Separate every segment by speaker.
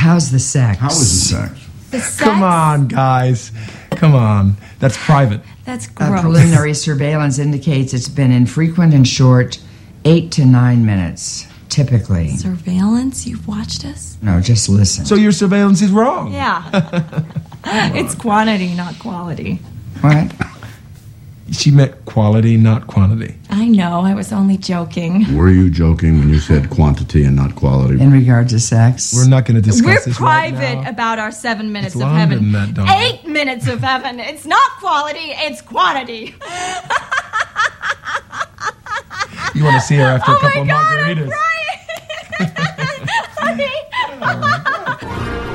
Speaker 1: How's the sex?
Speaker 2: How is the sex?
Speaker 3: The sex?
Speaker 4: Come on, guys. Come on. That's private.
Speaker 3: That's gross.
Speaker 1: Preliminary surveillance indicates it's been infrequent and short, 8 to 9 minutes, typically.
Speaker 3: Surveillance? You've watched us?
Speaker 1: No, just listen.
Speaker 4: So your surveillance is wrong.
Speaker 3: Yeah. It's quantity, not quality.
Speaker 1: What?
Speaker 4: She meant quality, not quantity.
Speaker 3: I know, I was only joking.
Speaker 2: Were you joking when you said quantity and not quality?
Speaker 1: In regard to sex?
Speaker 4: We're not going to discuss
Speaker 3: We're
Speaker 4: this right
Speaker 3: private
Speaker 4: now.
Speaker 3: about our 7 minutes
Speaker 4: It's
Speaker 3: of
Speaker 4: longer
Speaker 3: heaven.
Speaker 4: than that, Dawn.
Speaker 3: 8 minutes of heaven. It's not quality, it's quantity.
Speaker 4: You want to see her after a couple
Speaker 3: Oh
Speaker 4: of
Speaker 3: my God,
Speaker 4: margaritas.
Speaker 3: I'm crying.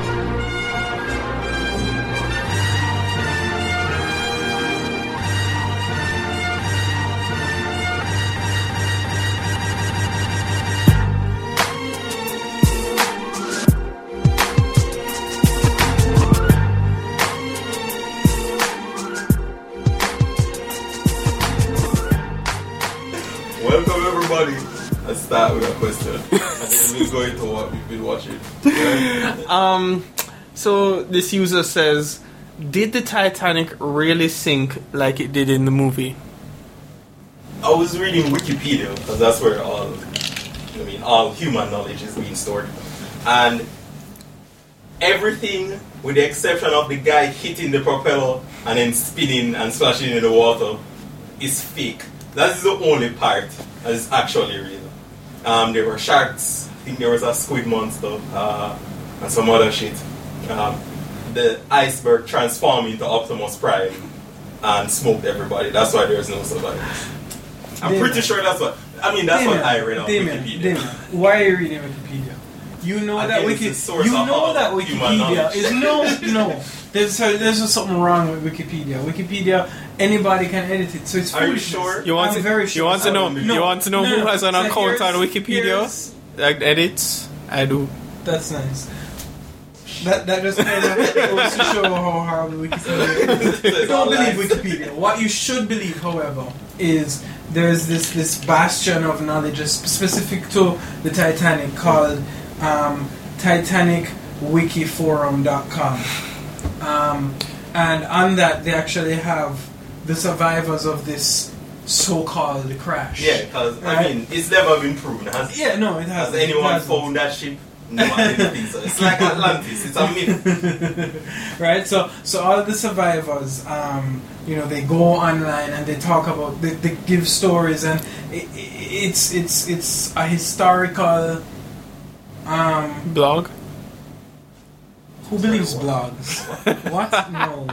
Speaker 5: Welcome everybody. Let's start with a question. And then we'll go into what we've been watching. Right?
Speaker 6: So this user says, did the Titanic really sink like it did in the movie?
Speaker 5: I was reading Wikipedia because that's where all human knowledge is being stored. And everything, with the exception of the guy hitting the propeller and then spinning and splashing in the water, is fake. That is the only part that is actually real. There were sharks. I think there was a squid monster and some other shit. The iceberg transformed into Optimus Prime and smoked everybody. That's why there's no survivors. I'm pretty sure that's what. I mean, that's what I read on Wikipedia.
Speaker 7: Damon, why are you reading Wikipedia? You know
Speaker 5: Again,
Speaker 7: that
Speaker 5: it's the source
Speaker 7: You
Speaker 5: of
Speaker 7: know
Speaker 5: all
Speaker 7: that
Speaker 5: human
Speaker 7: Wikipedia
Speaker 5: knowledge.
Speaker 7: is no. There's just something wrong with Wikipedia. Wikipedia, anybody can edit it, so it's
Speaker 5: Are you
Speaker 7: foolishness.
Speaker 5: sure?
Speaker 7: I'm very sure.
Speaker 6: You want to know?
Speaker 5: No.
Speaker 6: You want to know who has an
Speaker 7: So
Speaker 6: account on
Speaker 7: here's-
Speaker 6: Wikipedia? Like edits? I do.
Speaker 7: That's nice. That just kind of goes to show how horrible Wikipedia is. Don't believe Wikipedia. What you should believe, however, is there's this bastion of knowledge specific to the Titanic called TitanicWikiForum.com. And on that, they actually have the survivors of this so-called crash.
Speaker 5: Yeah, because
Speaker 7: Right?
Speaker 5: I mean, it's never been proven.
Speaker 7: Yeah, no, it
Speaker 5: Has
Speaker 7: hasn't.
Speaker 5: anyone
Speaker 7: It hasn't.
Speaker 5: found that ship? No, I didn't think so. It's like Atlantis. It's a myth.
Speaker 7: Right, so all the survivors, they go online and they talk about, they give stories, and it's a historical.
Speaker 6: Blog?
Speaker 7: Who believes blogs? What? No.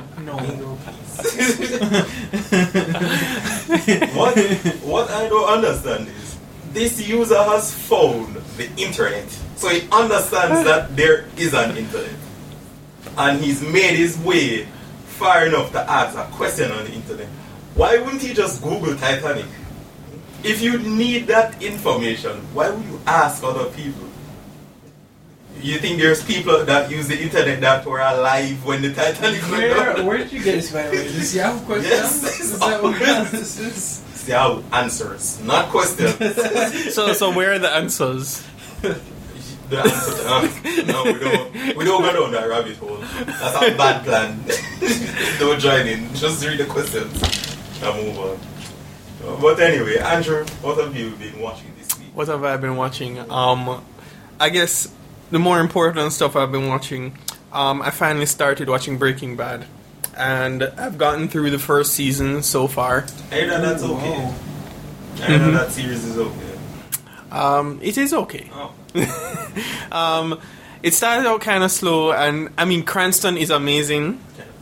Speaker 5: What I don't understand is this user has found the internet, so he understands that there is an internet, and he's made his way far enough to ask a question on the internet. Why wouldn't he just Google Titanic? If you need that information, why would you ask other people? You think there's people that use the internet that were alive when the Titanic went down?
Speaker 7: Where did you get this, by the way? This Yahoo question?
Speaker 5: Yes,
Speaker 7: Is that what this is?
Speaker 5: It's Yahoo answers, not questions.
Speaker 6: So where are the answers?
Speaker 5: The answer, no, we don't go down that rabbit hole. That's a bad plan. Don't join in. Just read the questions and move on. But anyway, Andrew, what have you been watching this week?
Speaker 6: What have I been watching? I guess the more important stuff I've been watching, I finally started watching Breaking Bad. And I've gotten through the first season so far.
Speaker 5: I heard that that's okay.
Speaker 7: Wow.
Speaker 5: I heard that series is okay.
Speaker 6: It is okay.
Speaker 5: Oh.
Speaker 6: It started out kind of slow, and I mean, Cranston is amazing.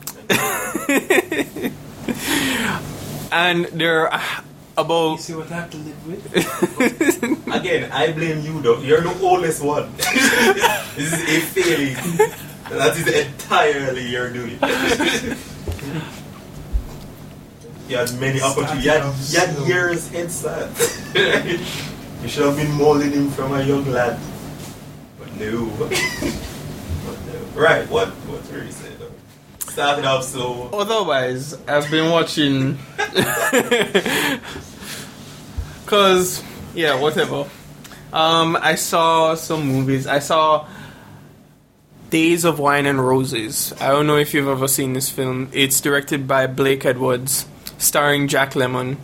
Speaker 6: And there are about...
Speaker 7: You see what I have to live with?
Speaker 5: Again, I blame you though. You're the oldest one. This is a failing. That is entirely your doing. You had many opportunities. You had years head start. You should have been molding him from a young lad. But no. Right, what were you saying though? Started off slow.
Speaker 6: Otherwise, I've been watching... Because, yeah, whatever. I saw some movies. I saw Days of Wine and Roses. I don't know if you've ever seen this film. It's directed by Blake Edwards, starring Jack Lemmon.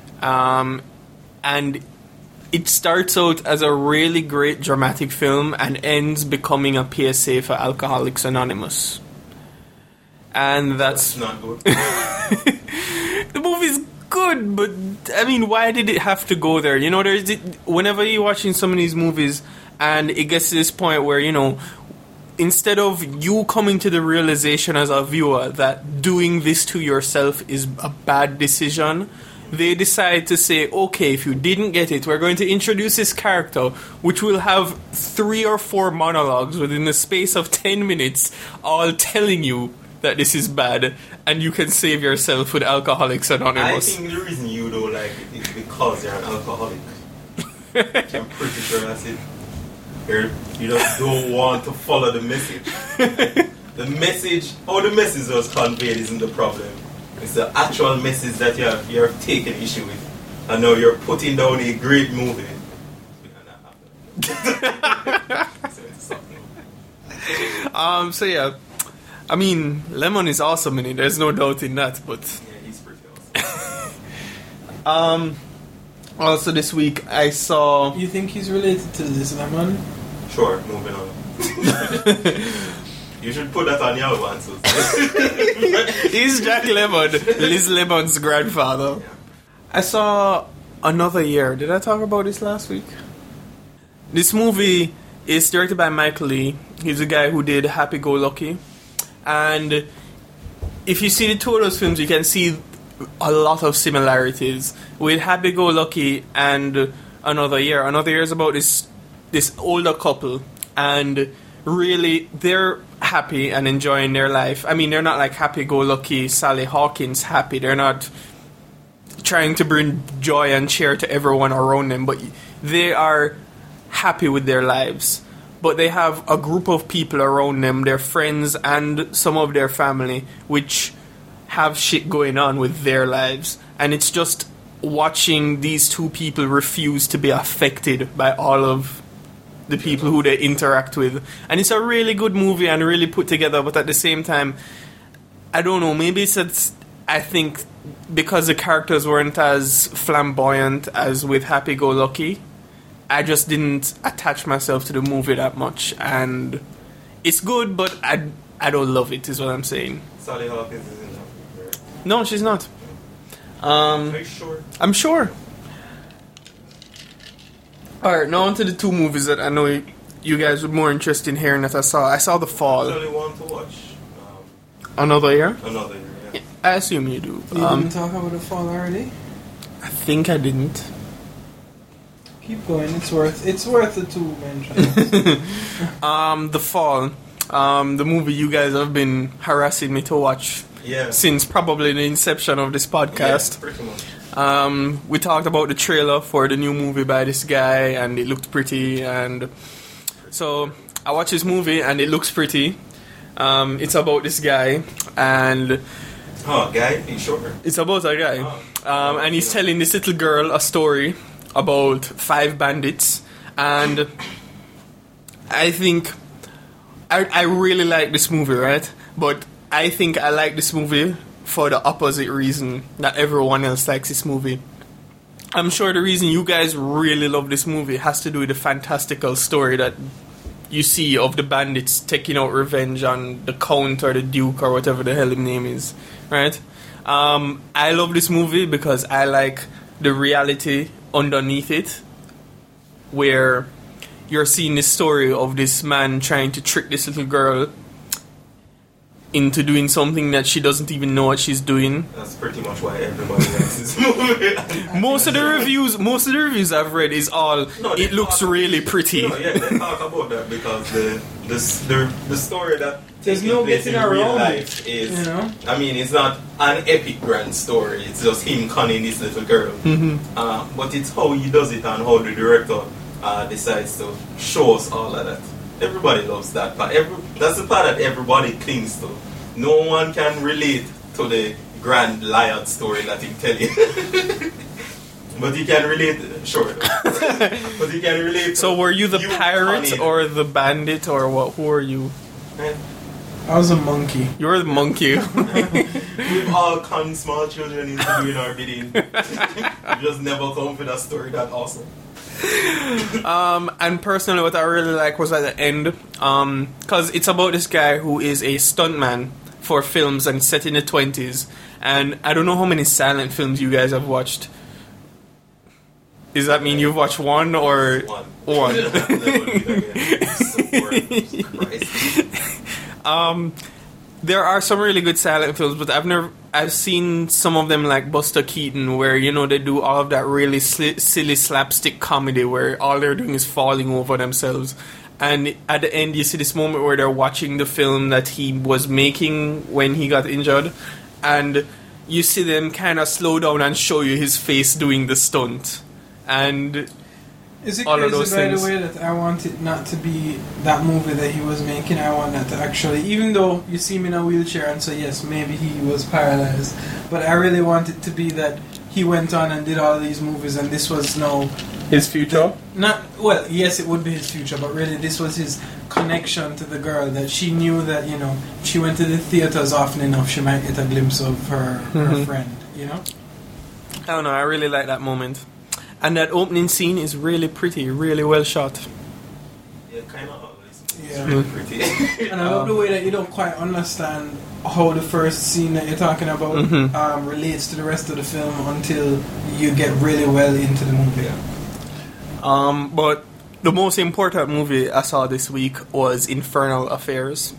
Speaker 6: And it starts out as a really great dramatic film and ends becoming a PSA for Alcoholics Anonymous. And that's
Speaker 5: not good.
Speaker 6: The movie's good, but I mean, why did it have to go there? You know, whenever you're watching some of these movies and it gets to this point where, you know, instead of you coming to the realization as a viewer that doing this to yourself is a bad decision, they decide to say, okay, if you didn't get it, we're going to introduce this character, which will have 3 or 4 monologues within the space of 10 minutes, all telling you that this is bad, and you can save yourself with Alcoholics Anonymous.
Speaker 5: I think the reason you don't like it is because you're an alcoholic. I'm pretty sure that's it. You just don't want to follow the message. The message, how the message was conveyed isn't the problem. It's the actual message that you're taking issue with. And now you're putting down a great movie.
Speaker 6: So yeah, I mean, Lemmon is awesome in it. There's no doubt in that. But
Speaker 5: yeah, he's pretty awesome.
Speaker 6: Also this week I saw.
Speaker 7: You think he's related to Liz Lemon?
Speaker 5: Sure, moving on. You should put that on your answers.
Speaker 6: He's Jack Lemmon, Liz Lemon's grandfather.
Speaker 5: Yeah.
Speaker 6: I saw Another Year. Did I talk about this last week? This movie is directed by Michael Lee. He's the guy who did Happy Go Lucky. And if you see the two of those films, you can see a lot of similarities with Happy Go Lucky and Another Year. Another Year is about this older couple, and really they're happy and enjoying their life. I mean, they're not like happy-go-lucky Sally Hawkins happy. They're not trying to bring joy and cheer to everyone around them, but they are happy with their lives. But they have a group of people around them, their friends and some of their family, which have shit going on with their lives. And it's just watching these two people refuse to be affected by all of the people who they interact with. And it's a really good movie and really put together, but at the same time, I don't know, maybe it's I think because the characters weren't as flamboyant as with Happy Go Lucky, I just didn't attach myself to the movie that much. And it's good, but I don't love it, is what I'm saying.
Speaker 5: Sally Hawkins is in that.
Speaker 6: No, she's not.
Speaker 5: Are you sure?
Speaker 6: I'm sure. Alright, now on to the two movies that I know you guys were more interested in hearing that I saw. I saw The Fall.
Speaker 5: I really want to watch
Speaker 6: Another Year?
Speaker 5: Another Year, yeah.
Speaker 6: I assume you do.
Speaker 7: You didn't talk about The Fall already?
Speaker 6: I think I didn't.
Speaker 7: Keep going. It's worth the 2 mentions.
Speaker 6: The Fall. The movie you guys have been harassing me to watch since probably the inception of this podcast.
Speaker 5: Yeah, pretty much.
Speaker 6: We talked about the trailer for the new movie by this guy, and it looked pretty, and so I watched this movie and it looks pretty. It's about this guy, and
Speaker 5: guy? He's shorter.
Speaker 6: it's about a guy, and he's telling this little girl a story about 5 bandits, and I think I really like this movie, right? But I think I like this movie for the opposite reason that everyone else likes this movie. I'm sure the reason you guys really love this movie has to do with the fantastical story that you see of the bandits taking out revenge on the Count or the Duke or whatever the hell his name is, right? I love this movie because I like the reality underneath it, where you're seeing this story of this man trying to trick this little girl into doing something that she doesn't even know what she's doing.
Speaker 5: That's pretty much why everybody likes this movie.
Speaker 6: Most of the reviews I've read is all it looks really pretty.
Speaker 5: No, yeah, they talk about that because the story that
Speaker 7: There's
Speaker 5: taking
Speaker 7: no
Speaker 5: place
Speaker 7: getting
Speaker 5: in real
Speaker 7: around
Speaker 5: life
Speaker 7: it,
Speaker 5: is,
Speaker 7: you know?
Speaker 5: I mean, it's not an epic grand story. It's just him conning this little girl. But it's how he does it and how the director decides to show us all of that. Everybody loves that part. That's the part that everybody clings to. No one can relate to the grand lion story that he tell you. But you can relate, sure. But you can relate.
Speaker 6: So were you the pirate
Speaker 5: conning.
Speaker 6: or the bandit or what? Who are you?
Speaker 5: Right?
Speaker 7: I was a monkey.
Speaker 6: You're the monkey.
Speaker 5: We've all conned small children into doing our bidding. We just never come with a story that awesome.
Speaker 6: And personally, what I really like was at the end, because it's about this guy who is a stuntman for films and set in the 20s. And I don't know how many silent films you guys have watched. Does that mean you've watched one or one? There are some really good silent films, but I've seen some of them like Buster Keaton, where they do all of that really silly slapstick comedy where all they're doing is falling over themselves, and at the end you see this moment where they're watching the film that he was making when he got injured, and you see them kind of slow down and show you his face doing the stunt, and
Speaker 7: is it
Speaker 6: all of those
Speaker 7: crazy, by
Speaker 6: things.
Speaker 7: the way, that I want it not to be that movie that he was making? I want that to actually, even though you see him in a wheelchair, and so yes, maybe he was paralyzed, but I really want it to be that he went on and did all these movies, and this was
Speaker 6: his future.
Speaker 7: not, well, yes, it would be his future, but really this was his connection to the girl, that she knew that, she went to the theaters often enough, she might get a glimpse of her friend,
Speaker 6: I don't know, I really like that moment. And that opening scene is really pretty, really well shot.
Speaker 5: Yeah, kind of always.
Speaker 7: Yeah.
Speaker 5: It's really pretty.
Speaker 7: And I love the way that you don't quite understand how the first scene that you're talking about relates to the rest of the film until you get really well into the movie.
Speaker 5: Yeah.
Speaker 6: But the most important movie I saw this week was Infernal Affairs.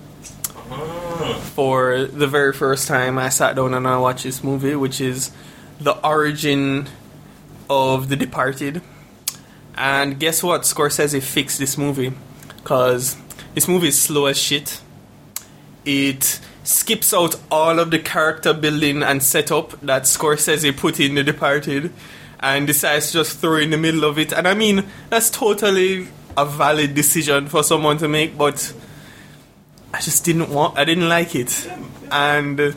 Speaker 6: For the very first time, I sat down and I watched this movie, which is the origin of The Departed. And guess what? Scorsese fixed this movie, because this movie is slow as shit. It skips out all of the character building and setup that Scorsese put in The Departed and decides to just throw in the middle of it. And I mean, that's totally a valid decision for someone to make, but I just didn't like it. And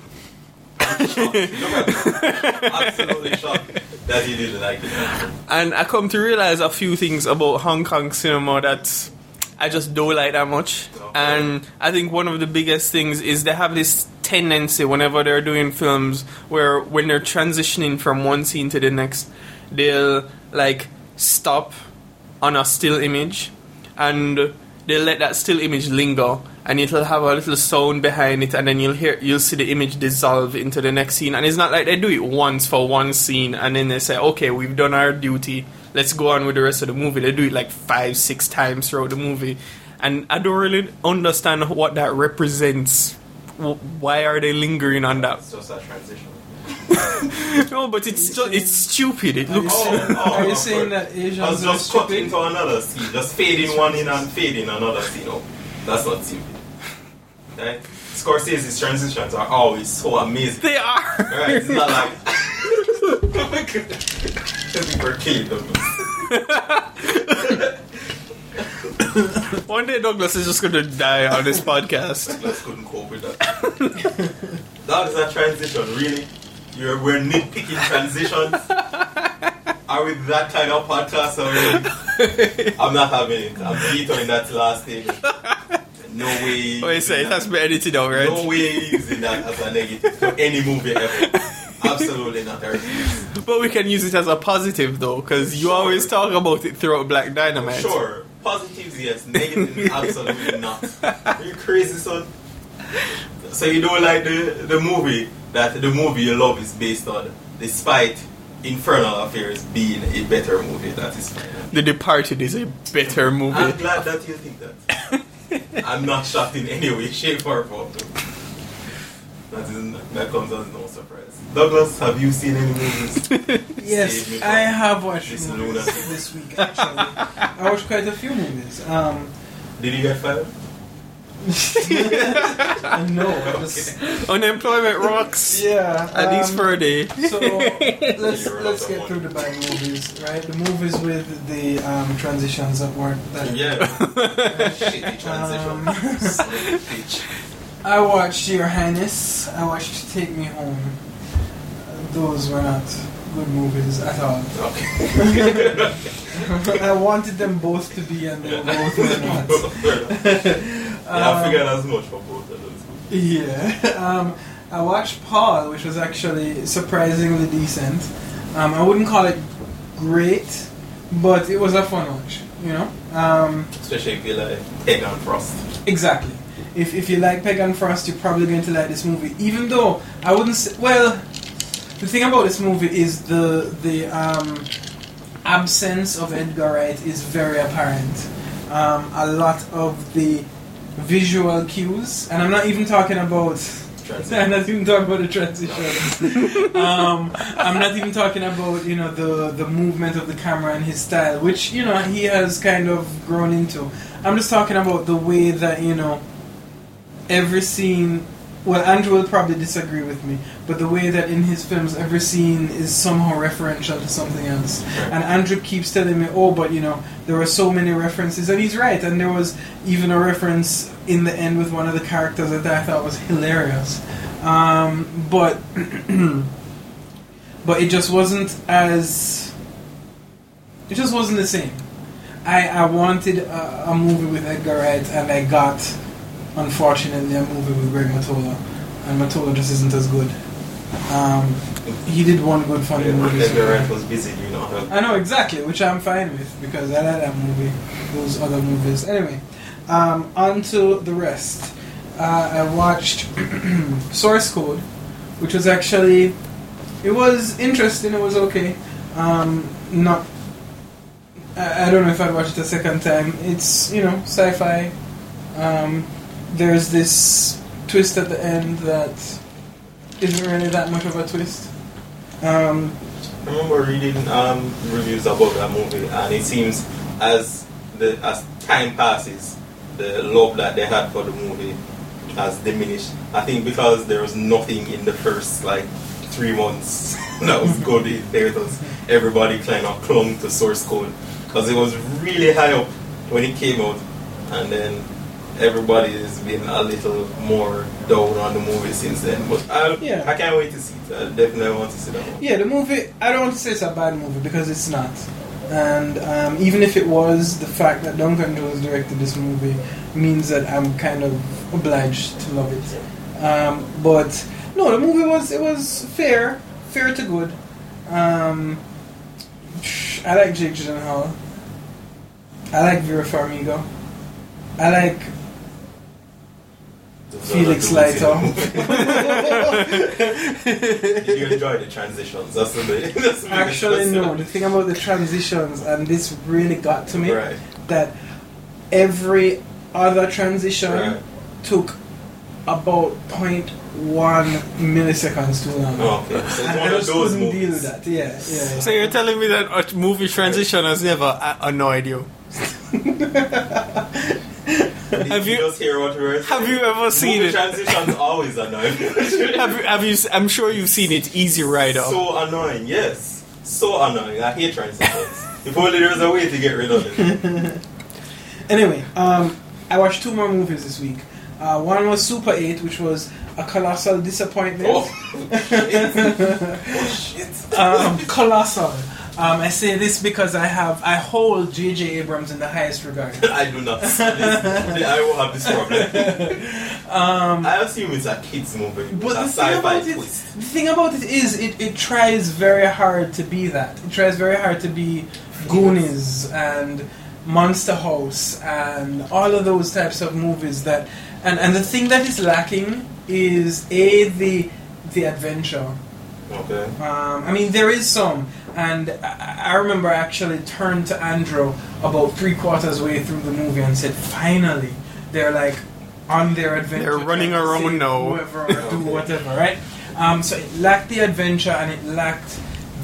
Speaker 5: Absolutely shocked that you didn't like it.
Speaker 6: And I come to realize a few things about Hong Kong cinema that I just don't like that much.
Speaker 5: Okay.
Speaker 6: And I think one of the biggest things is they have this tendency whenever they're doing films where when they're transitioning from one scene to the next, they'll like stop on a still image and they'll let that still image linger, and it'll have a little sound behind it, and then you'll see the image dissolve into the next scene. And it's not like they do it once for one scene and then they say, okay, we've done our duty, let's go on with the rest of the movie. They do it like 5-6 times throughout the movie, and I don't really understand what that represents. Why are they lingering on that?
Speaker 5: It's just a transition.
Speaker 6: No, but it's stupid. It looks.
Speaker 7: Are you saying that Asians
Speaker 5: I was
Speaker 7: are
Speaker 5: just cut
Speaker 7: stupid?
Speaker 5: into another scene, just fading one in and fading another scene out. That's not stupid. Right? Scorsese's transitions are always so amazing.
Speaker 6: They are.
Speaker 5: Right? It's not like. I think we're killing them.
Speaker 6: One day Douglas is just going to die on this podcast.
Speaker 5: Douglas couldn't cope with that. That is a transition, really? We're nitpicking transitions? Are we that kind of podcast already? I'm not having it. I'm vetoing that last thing. No way.
Speaker 6: Oh, you say it has been edited out, right?
Speaker 5: No way using that as a negative for any movie ever. Absolutely not. I refuse.
Speaker 6: But we can use it as a positive, though, because you always talk about it throughout Black Dynamite.
Speaker 5: Sure. Positives, yes. Negatives, absolutely not. Are you crazy, son? So you don't like the movie that the movie you love is based on, despite Infernal Affairs being a better movie. That is fine.
Speaker 6: The Departed is a better movie.
Speaker 5: I'm glad that you think that. I'm not shocked in any way, shape, or form. That comes as no surprise. Douglas, have you seen any movies?
Speaker 7: Yes, I have watched
Speaker 5: This
Speaker 7: movies
Speaker 5: lunatic.
Speaker 7: this week, actually. I watched quite a few movies.
Speaker 5: Did you get fired?
Speaker 7: No, just,
Speaker 6: Unemployment rocks.
Speaker 7: yeah.
Speaker 6: At least for a day.
Speaker 7: So let's get through the bad movies, right? The movies with the transitions that weren't that.
Speaker 5: Yeah. Shitty transition. Slave pitch.
Speaker 7: I watched Your Highness. I watched Take Me Home. Those were not good movies at all.
Speaker 5: Okay.
Speaker 7: I wanted them both to be, and they both were not.
Speaker 5: I figured as much for both of those.
Speaker 7: Yeah. I watched Paul, which was actually surprisingly decent. I wouldn't call it great, but it was a fun watch, you know?
Speaker 5: Especially if you like Peg and Frost.
Speaker 7: Exactly. If you like Peg and Frost, you're probably going to like this movie. Even though I wouldn't say... Well, the thing about this movie is the absence of Edgar Wright is very apparent. A lot of the visual cues, and I'm not even talking about... I'm not even talking about the transition. I'm not even talking about, you know, the movement of the camera and his style, which, you know, he has kind of grown into. I'm just talking about the way that, you know, every scene... Well, Andrew will probably disagree with me, but the way that in his films every scene is somehow referential to something else. And Andrew keeps telling me, oh, but, you know, there were so many references, and he's right, and there was even a reference in the end with one of the characters that I thought was hilarious. But it just wasn't as... It just wasn't the same. I wanted a movie with Edgar Wright, and I got, unfortunately, a movie with Greg Mottola, and Mottola just isn't as good. He did one good funny movie.
Speaker 5: Edgar Wright was busy, you know.
Speaker 7: I know, exactly, which I'm fine with, because I like that movie, those other movies. Anyway, on to the rest. I watched Source Code, which was actually... It was interesting, it was okay. Not... I don't know if I'd watch it a second time. It's, you know, sci-fi. There's this twist at the end that isn't really that much of a twist.
Speaker 5: I remember reading reviews about that movie, and it seems as time passes, the love that they had for the movie has diminished. I think because there was nothing in the first 3 months that was good in theaters. Everybody kind of clung to Source Code because it was really high up when it came out, and then everybody has been a little more down on the movie since then. But I can't wait to see it. I definitely want to see that one.
Speaker 7: Yeah, the movie, I don't want to say it's a bad movie because it's not. And even if it was, the fact that Duncan Jones directed this movie means that I'm kind of obliged to love it. But no, the movie was fair to good. I like Jake Gyllenhaal. I like Vera Farmiga. I like Felix Leiter.
Speaker 5: Did you enjoy the transitions? That's the
Speaker 7: Actually, no. The thing about the transitions, and this really got to me,
Speaker 5: right,
Speaker 7: that every other transition took about 0.1 milliseconds too long.
Speaker 5: Oh, okay. So
Speaker 7: And
Speaker 5: one
Speaker 7: I
Speaker 5: of
Speaker 7: just
Speaker 5: those
Speaker 7: couldn't
Speaker 5: movies.
Speaker 7: deal with that. Yeah.
Speaker 6: So you're telling me that a movie transition has never annoyed you?
Speaker 5: Have you just hear what we were saying?
Speaker 6: Have you ever seen
Speaker 5: Movie
Speaker 6: it?
Speaker 5: transitions always annoy me.
Speaker 6: Have you? I'm sure you've seen it. Easy Rider.
Speaker 5: So annoying, yes. So annoying. I hate transitions. If only there was a way to get rid of it.
Speaker 7: Anyway, I watched 2 more movies this week. One was Super 8, which was a colossal disappointment.
Speaker 5: Shit.
Speaker 7: Colossal. I say this because I hold J.J. Abrams in the highest regard.
Speaker 5: I do not. I will have this problem. I assume it's a kids movie.
Speaker 7: But
Speaker 5: It's a sci-fi twist.
Speaker 7: the thing about it is, it tries very hard to be that. It tries very hard to be Goonies and Monster House and all of those types of movies that... And the thing that is lacking is, the adventure.
Speaker 5: Okay.
Speaker 7: I mean, there is some, and I remember I actually turned to Andrew about 3/4 way through the movie and said, finally, they're on their adventure.
Speaker 6: They're running around now.
Speaker 7: Whoever or do whatever, right? So it lacked the adventure and it lacked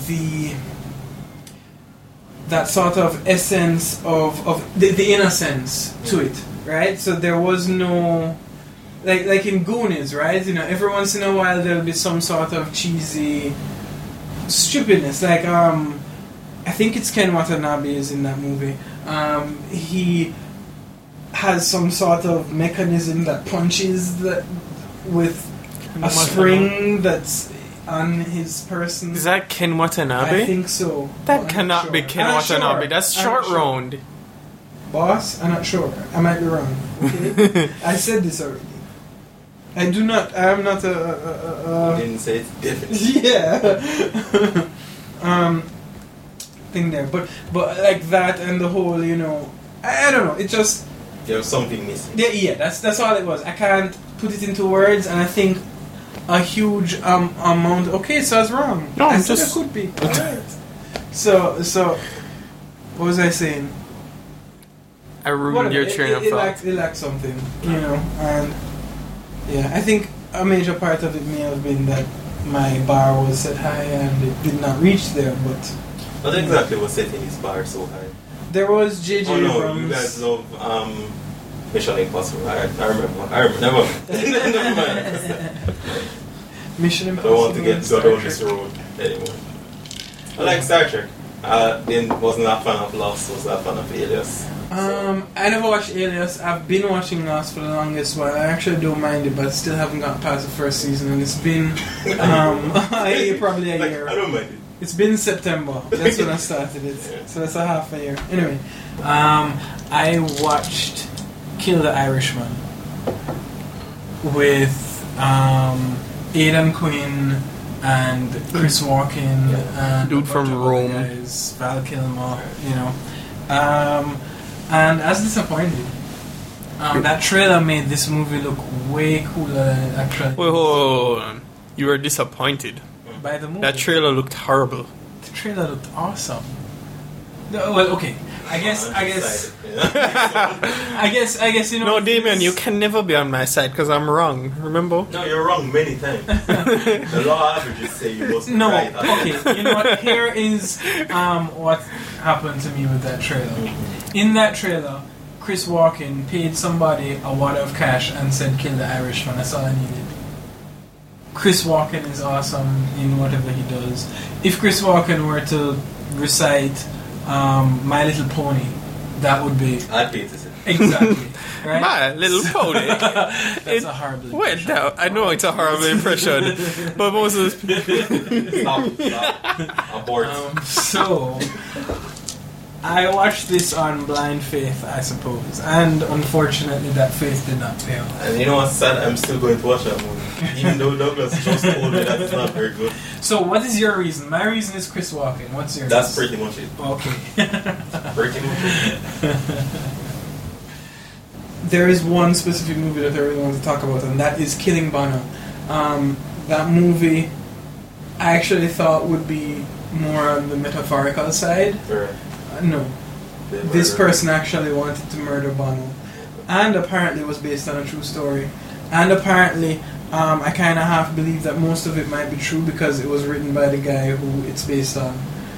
Speaker 7: that sort of essence of the innocence to it, right? So there was no... Like in Goonies, right? You know, every once in a while there'll be some sort of cheesy stupidness. Like, I think it's Ken Watanabe is in that movie. He has some sort of mechanism that punches with a spring that's on his person.
Speaker 6: Is that Ken Watanabe?
Speaker 7: I think so.
Speaker 6: That
Speaker 7: I'm
Speaker 6: cannot
Speaker 7: not
Speaker 6: be
Speaker 7: sure.
Speaker 6: Ken
Speaker 7: I'm not
Speaker 6: Watanabe.
Speaker 7: sure.
Speaker 6: That's
Speaker 7: I'm
Speaker 6: Short
Speaker 7: not sure.
Speaker 6: Round.
Speaker 7: Boss, I'm not sure. I might be wrong. Okay? I said this already. I am not
Speaker 5: You didn't say it's different.
Speaker 7: yeah. Thing there. But like that and the whole, I don't know, it just
Speaker 5: There's something missing.
Speaker 7: yeah, that's all it was. I can't put it into words, and I think a huge amount. Okay, so I was wrong.
Speaker 6: No,
Speaker 7: I
Speaker 6: I'm
Speaker 7: said
Speaker 6: just-
Speaker 7: it could be. Alright. So what was I saying?
Speaker 6: I ruined
Speaker 7: Whatever,
Speaker 6: your train of thought.
Speaker 7: it lacked something, and yeah, I think a major part of it may have been that my bar was set high and it did not reach there, but
Speaker 5: What exactly was setting his bar so high?
Speaker 7: there was J.J.
Speaker 5: Oh no,
Speaker 7: Abrams.
Speaker 5: you guys love Mission Impossible. I remember. Never mind.
Speaker 7: Mission
Speaker 5: I
Speaker 7: Impossible.
Speaker 5: don't want to get
Speaker 7: Star
Speaker 5: go down
Speaker 7: Trek.
Speaker 5: this road anymore. I like Star Trek. Wasn't a fan of Lost, was a fan of Alias.
Speaker 7: I never watched Alias. I've been watching Lost for the longest while. I actually don't mind it, but still haven't gotten past the first season, and it's been probably a
Speaker 5: Like,
Speaker 7: year.
Speaker 5: I don't mind it.
Speaker 7: It's been September. That's when I started it.
Speaker 5: Yeah.
Speaker 7: So that's a half a year. Anyway, I watched Kill the Irishman with Aidan Quinn and Chris Walken and
Speaker 6: Dude
Speaker 7: a bunch
Speaker 6: from
Speaker 7: of other
Speaker 6: Rome.
Speaker 7: guys, Val Kilmer, and I was disappointed. That trailer made this movie look way cooler than it actually
Speaker 6: Wait, hold on. You were disappointed.
Speaker 7: by the movie.
Speaker 6: That trailer looked horrible.
Speaker 7: The trailer looked awesome. No, well, okay. I guess.
Speaker 6: No, Damien, you can never be on my side because I'm wrong. Remember?
Speaker 5: No, you're wrong many times. The law averages say you must be
Speaker 7: No,
Speaker 5: right.
Speaker 7: okay. You know what? Here is what happened to me with that trailer. In that trailer, Chris Walken paid somebody a wad of cash and said, "Kill the Irishman." That's all I needed. Chris Walken is awesome in whatever he does. If Chris Walken were to recite My Little Pony, that would be
Speaker 5: I'd pay to see.
Speaker 7: exactly right.
Speaker 6: My Little Pony.
Speaker 7: That's a horrible.
Speaker 6: Wait, no, I know it's a horrible impression, but most of the
Speaker 5: Stop. Abort.
Speaker 7: So, I watched this on blind faith, I suppose, and unfortunately, that faith did not pay off.
Speaker 5: And you know what's sad? I'm still going to watch that movie. Even though Douglas just told me that it's not very good.
Speaker 7: So, what is your reason? My reason is Chris Walken. What's yours?
Speaker 5: That's pretty much it.
Speaker 7: Okay.
Speaker 5: Pretty much it.
Speaker 7: There is one specific movie that I really want to talk about, and that is Killing Bono. That movie, I actually thought would be more on the metaphorical side.
Speaker 5: Right.
Speaker 7: No.
Speaker 5: They
Speaker 7: This
Speaker 5: murdered-
Speaker 7: person actually wanted to murder Bono, and apparently was based on a true story. And apparently, I kind of half believe that most of it might be true because it was written by the guy who it's based on.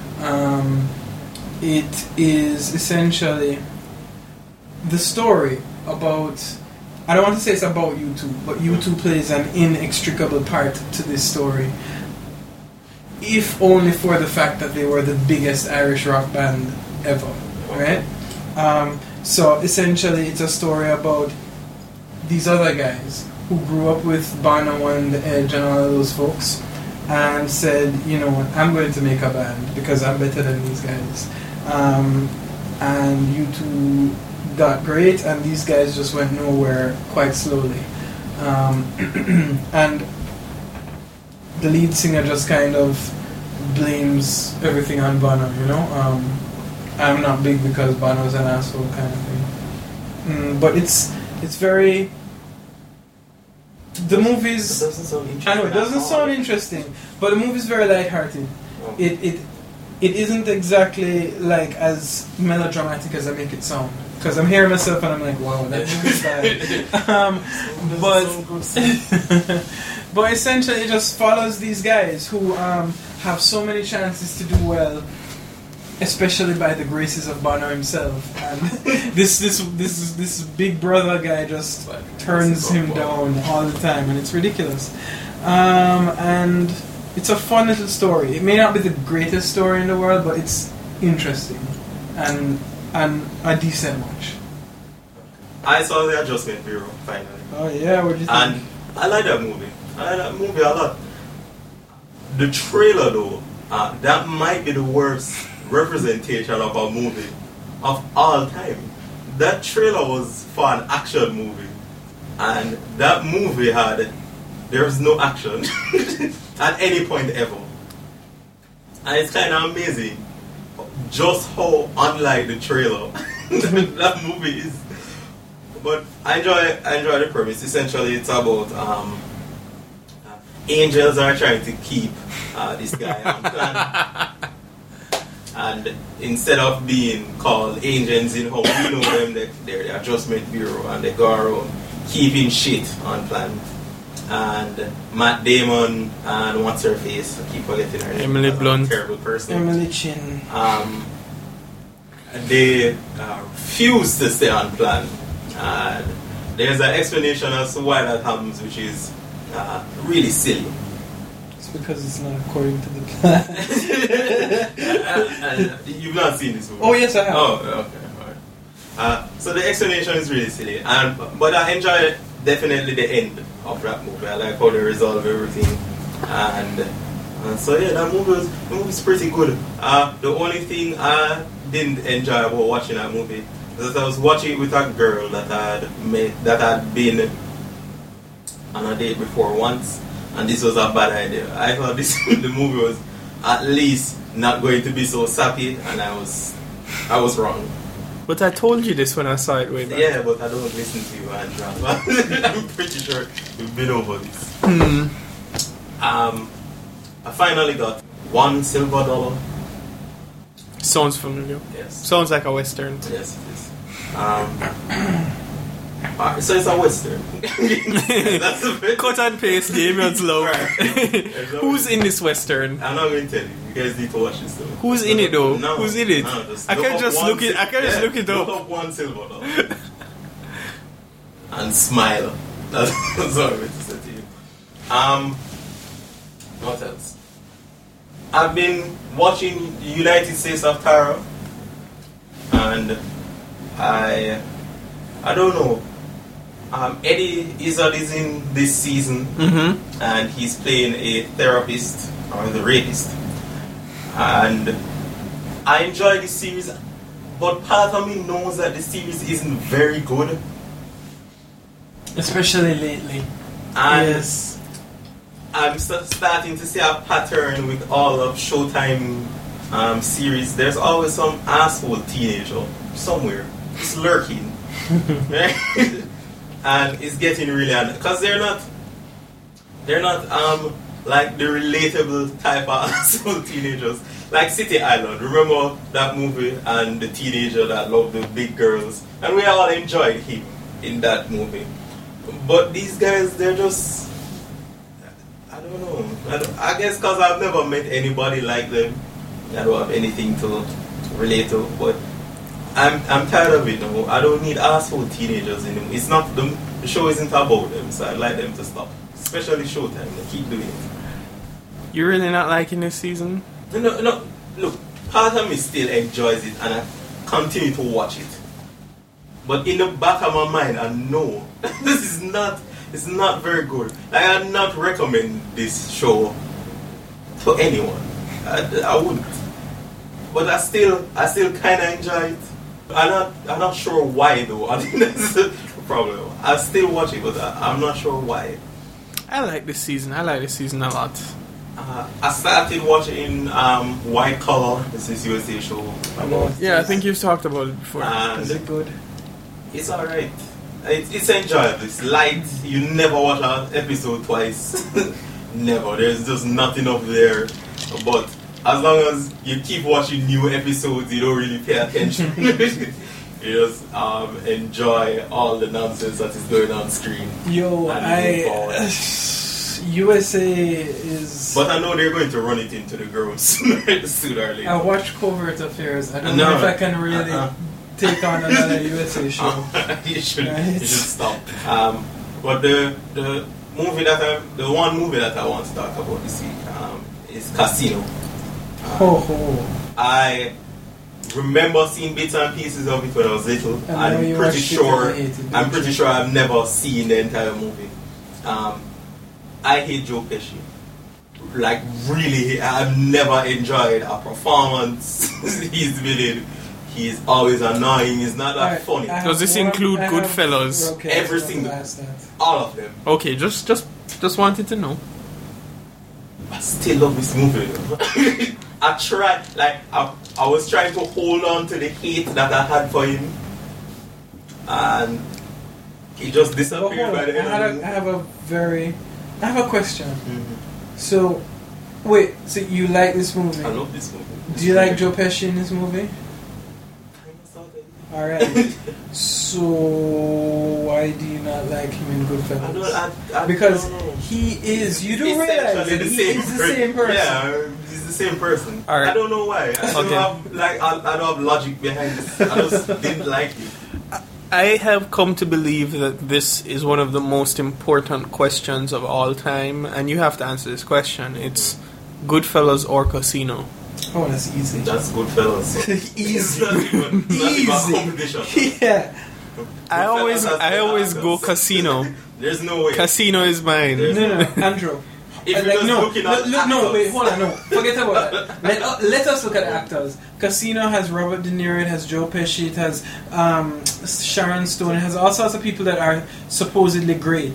Speaker 7: It is essentially the story about. I don't want to say it's about U2, but U2 plays an inextricable part to this story. If only for the fact that they were the biggest Irish rock band ever, right? So essentially, it's a story about these other guys who grew up with Bono and The Edge and all of those folks, and said, you know what, I'm going to make a band because I'm better than these guys. And U2 got great, and these guys just went nowhere quite slowly. And the lead singer just kind of blames everything on Bono, you know? I'm not big because Bono's an asshole kind of thing. But it's very... The
Speaker 5: It
Speaker 7: movie's...
Speaker 5: doesn't sound interesting.
Speaker 7: I know, it doesn't
Speaker 5: at all.
Speaker 7: sound interesting, but the movie's very lighthearted.
Speaker 5: Oh.
Speaker 7: It isn't exactly like as melodramatic as I make it sound. Because I'm hearing myself and I'm like, wow, that movie's bad. But essentially, it just follows these guys who have so many chances to do well, especially by the graces of Bono himself. And this big brother guy just turns him down all the time, and it's ridiculous. And it's a fun little story. It may not be the greatest story in the world, but it's interesting and a decent watch.
Speaker 5: I saw The Adjustment Bureau, finally.
Speaker 7: Oh yeah, what do you think?
Speaker 5: And I like that movie. I like that movie a lot. The trailer, though, that might be the worst representation of a movie of all time. that trailer was for an action movie, and that movie there was no action at any point ever, and it's kind of amazing just how unlike the trailer that movie is. But I enjoy the premise. Essentially, it's about angels are trying to keep this guy on planet. And instead of being called angels in how we know them, they're the Adjustment Bureau, and they go around keeping shit on planet. And Matt Damon and what's her face? I keep forgetting her name.
Speaker 6: Emily Blunt.
Speaker 5: Terrible person.
Speaker 7: Emily Chin.
Speaker 5: They refuse to stay on plan. And there's an explanation as to why that happens, which is really silly.
Speaker 7: It's because it's not according to the plan.
Speaker 5: You've not seen this movie?
Speaker 7: Oh, yes, I have.
Speaker 5: Oh, okay. All right. So the explanation is really silly. But I enjoy definitely the end of that movie. I like how they resolve everything. And so, yeah, the movie's pretty good. The only thing I didn't enjoy about watching that movie is that I was watching it with a girl that had been on a date before once, and this was a bad idea. I thought the movie was at least not going to be so sappy, and I was wrong.
Speaker 6: But I told you this when I saw it way back.
Speaker 5: Yeah, but I don't listen to you, Andrew. I'm pretty sure you've been over this. I finally got $1 silver.
Speaker 6: Sounds familiar.
Speaker 5: Yes.
Speaker 6: Sounds like a western.
Speaker 5: Yes, it is. So it's a western. That's a bit.
Speaker 6: Cut and paste, Damien's Love.
Speaker 5: Right.
Speaker 6: Who's in this western?
Speaker 5: I'm not going to tell you. You guys need to watch this though.
Speaker 6: Who's in it though?
Speaker 5: No,
Speaker 6: Who's in it?
Speaker 5: No,
Speaker 6: I can just look it. I can just look it up.
Speaker 5: Look up $1 silver. And smile. That's all I'm going to say to you. What else? I've been watching United States of Tara, and I don't know. Eddie Izzard is in this season, and he's playing a therapist or the rapist. And I enjoy this series, but part of me knows that the series isn't very good.
Speaker 7: Especially lately.
Speaker 5: And
Speaker 7: Yes.
Speaker 5: I'm starting to see a pattern with all of Showtime series. There's always some asshole teenager somewhere, just lurking. Right? And it's getting really because they're not like the relatable type of asshole teenagers like City Island. Remember that movie and the teenager that loved the big girls, and we all enjoyed him in that movie. But these guys, they're just, I don't know. I guess because I've never met anybody like them, I don't have anything to relate to. But I'm tired of it now. I don't need asshole teenagers anymore. It's not them. The show isn't about them, so I'd like them to stop. Especially Showtime. They keep doing it.
Speaker 6: You're really not liking this season?
Speaker 5: No. Look, part of me still enjoys it, and I continue to watch it. But in the back of my mind, I know this is not. It's not very good. Like, I'd not recommend this show to anyone. I wouldn't. But I still kind of enjoy it. I'm not sure why though. I think that's the problem. I still watch it, but I'm not sure why.
Speaker 6: I like this season. I like this season a lot.
Speaker 5: I started watching White Collar. This is USA show.
Speaker 6: Yeah, I think you've talked about it before.
Speaker 5: And
Speaker 7: Is it good?
Speaker 5: it's alright. It's enjoyable. It's light. You never watch an episode twice. Never. There's just nothing up there. But as long as you keep watching new episodes, you don't really pay attention. You just enjoy all the nonsense that is going on screen.
Speaker 7: Yo, USA is.
Speaker 5: But I know they're going to run it into the ground sooner or later.
Speaker 7: I watch Covert Affairs. I don't know if I can really take on another USA show.
Speaker 5: You should stop. But the one movie that I want to talk about this week is Casino. I remember seeing bits and pieces of it when I was little. I'm pretty sure I've never seen the entire movie. I hate Joe Pesci. Like, really, I've never enjoyed a performance he's been in. He's always annoying. He's not that
Speaker 7: Alright,
Speaker 5: funny.
Speaker 7: I have
Speaker 6: Does this
Speaker 7: one-
Speaker 6: include
Speaker 7: I have-
Speaker 6: Goodfellas?
Speaker 7: Okay,
Speaker 5: Every
Speaker 7: so
Speaker 5: single-
Speaker 7: that's that.
Speaker 5: All of them.
Speaker 6: Okay, just wanted to know.
Speaker 5: I still love this movie. I tried, like, I was trying to hold on to the hate that I had for him, and he just
Speaker 7: But
Speaker 5: disappeared
Speaker 7: hold
Speaker 5: by
Speaker 7: on,
Speaker 5: the end of the
Speaker 7: I have a question.
Speaker 5: Mhm.
Speaker 7: So, wait, so you like this movie?
Speaker 5: I love this movie.
Speaker 7: Do you like Joe Pesci in this movie?
Speaker 5: Kinda sorta.
Speaker 7: Alright. So, why do you not like him in Goodfellas?
Speaker 5: I
Speaker 7: Because
Speaker 5: don't know.
Speaker 7: he is, you do
Speaker 5: He's
Speaker 7: realize that
Speaker 5: essentially
Speaker 7: he is the same person.
Speaker 5: Yeah, he's the same person.
Speaker 6: Alright.
Speaker 5: I don't know why. I don't
Speaker 6: Okay.
Speaker 5: have I don't have logic behind this. I just didn't like it.
Speaker 6: I have come to believe that this is one of the most important questions of all time, and you have to answer this question. It's Goodfellas or Casino.
Speaker 7: Oh, that's easy.
Speaker 5: That's Goodfellas.
Speaker 7: Easy.
Speaker 5: It's not even
Speaker 7: Easy.
Speaker 5: a competition.
Speaker 7: Yeah.
Speaker 6: I always
Speaker 5: Goodfellas
Speaker 6: go
Speaker 5: has
Speaker 6: Casino.
Speaker 5: There's no way.
Speaker 6: Casino is mine.
Speaker 7: No, Andrew.
Speaker 5: If you're
Speaker 7: Like,
Speaker 5: just
Speaker 7: no,
Speaker 5: looking at
Speaker 7: no,
Speaker 5: actors.
Speaker 7: wait, hold on, no. Forget about that. Let us look at actors. Casino has Robert De Niro, it has Joe Pesci, it has Sharon Stone, it has all sorts of people that are supposedly great.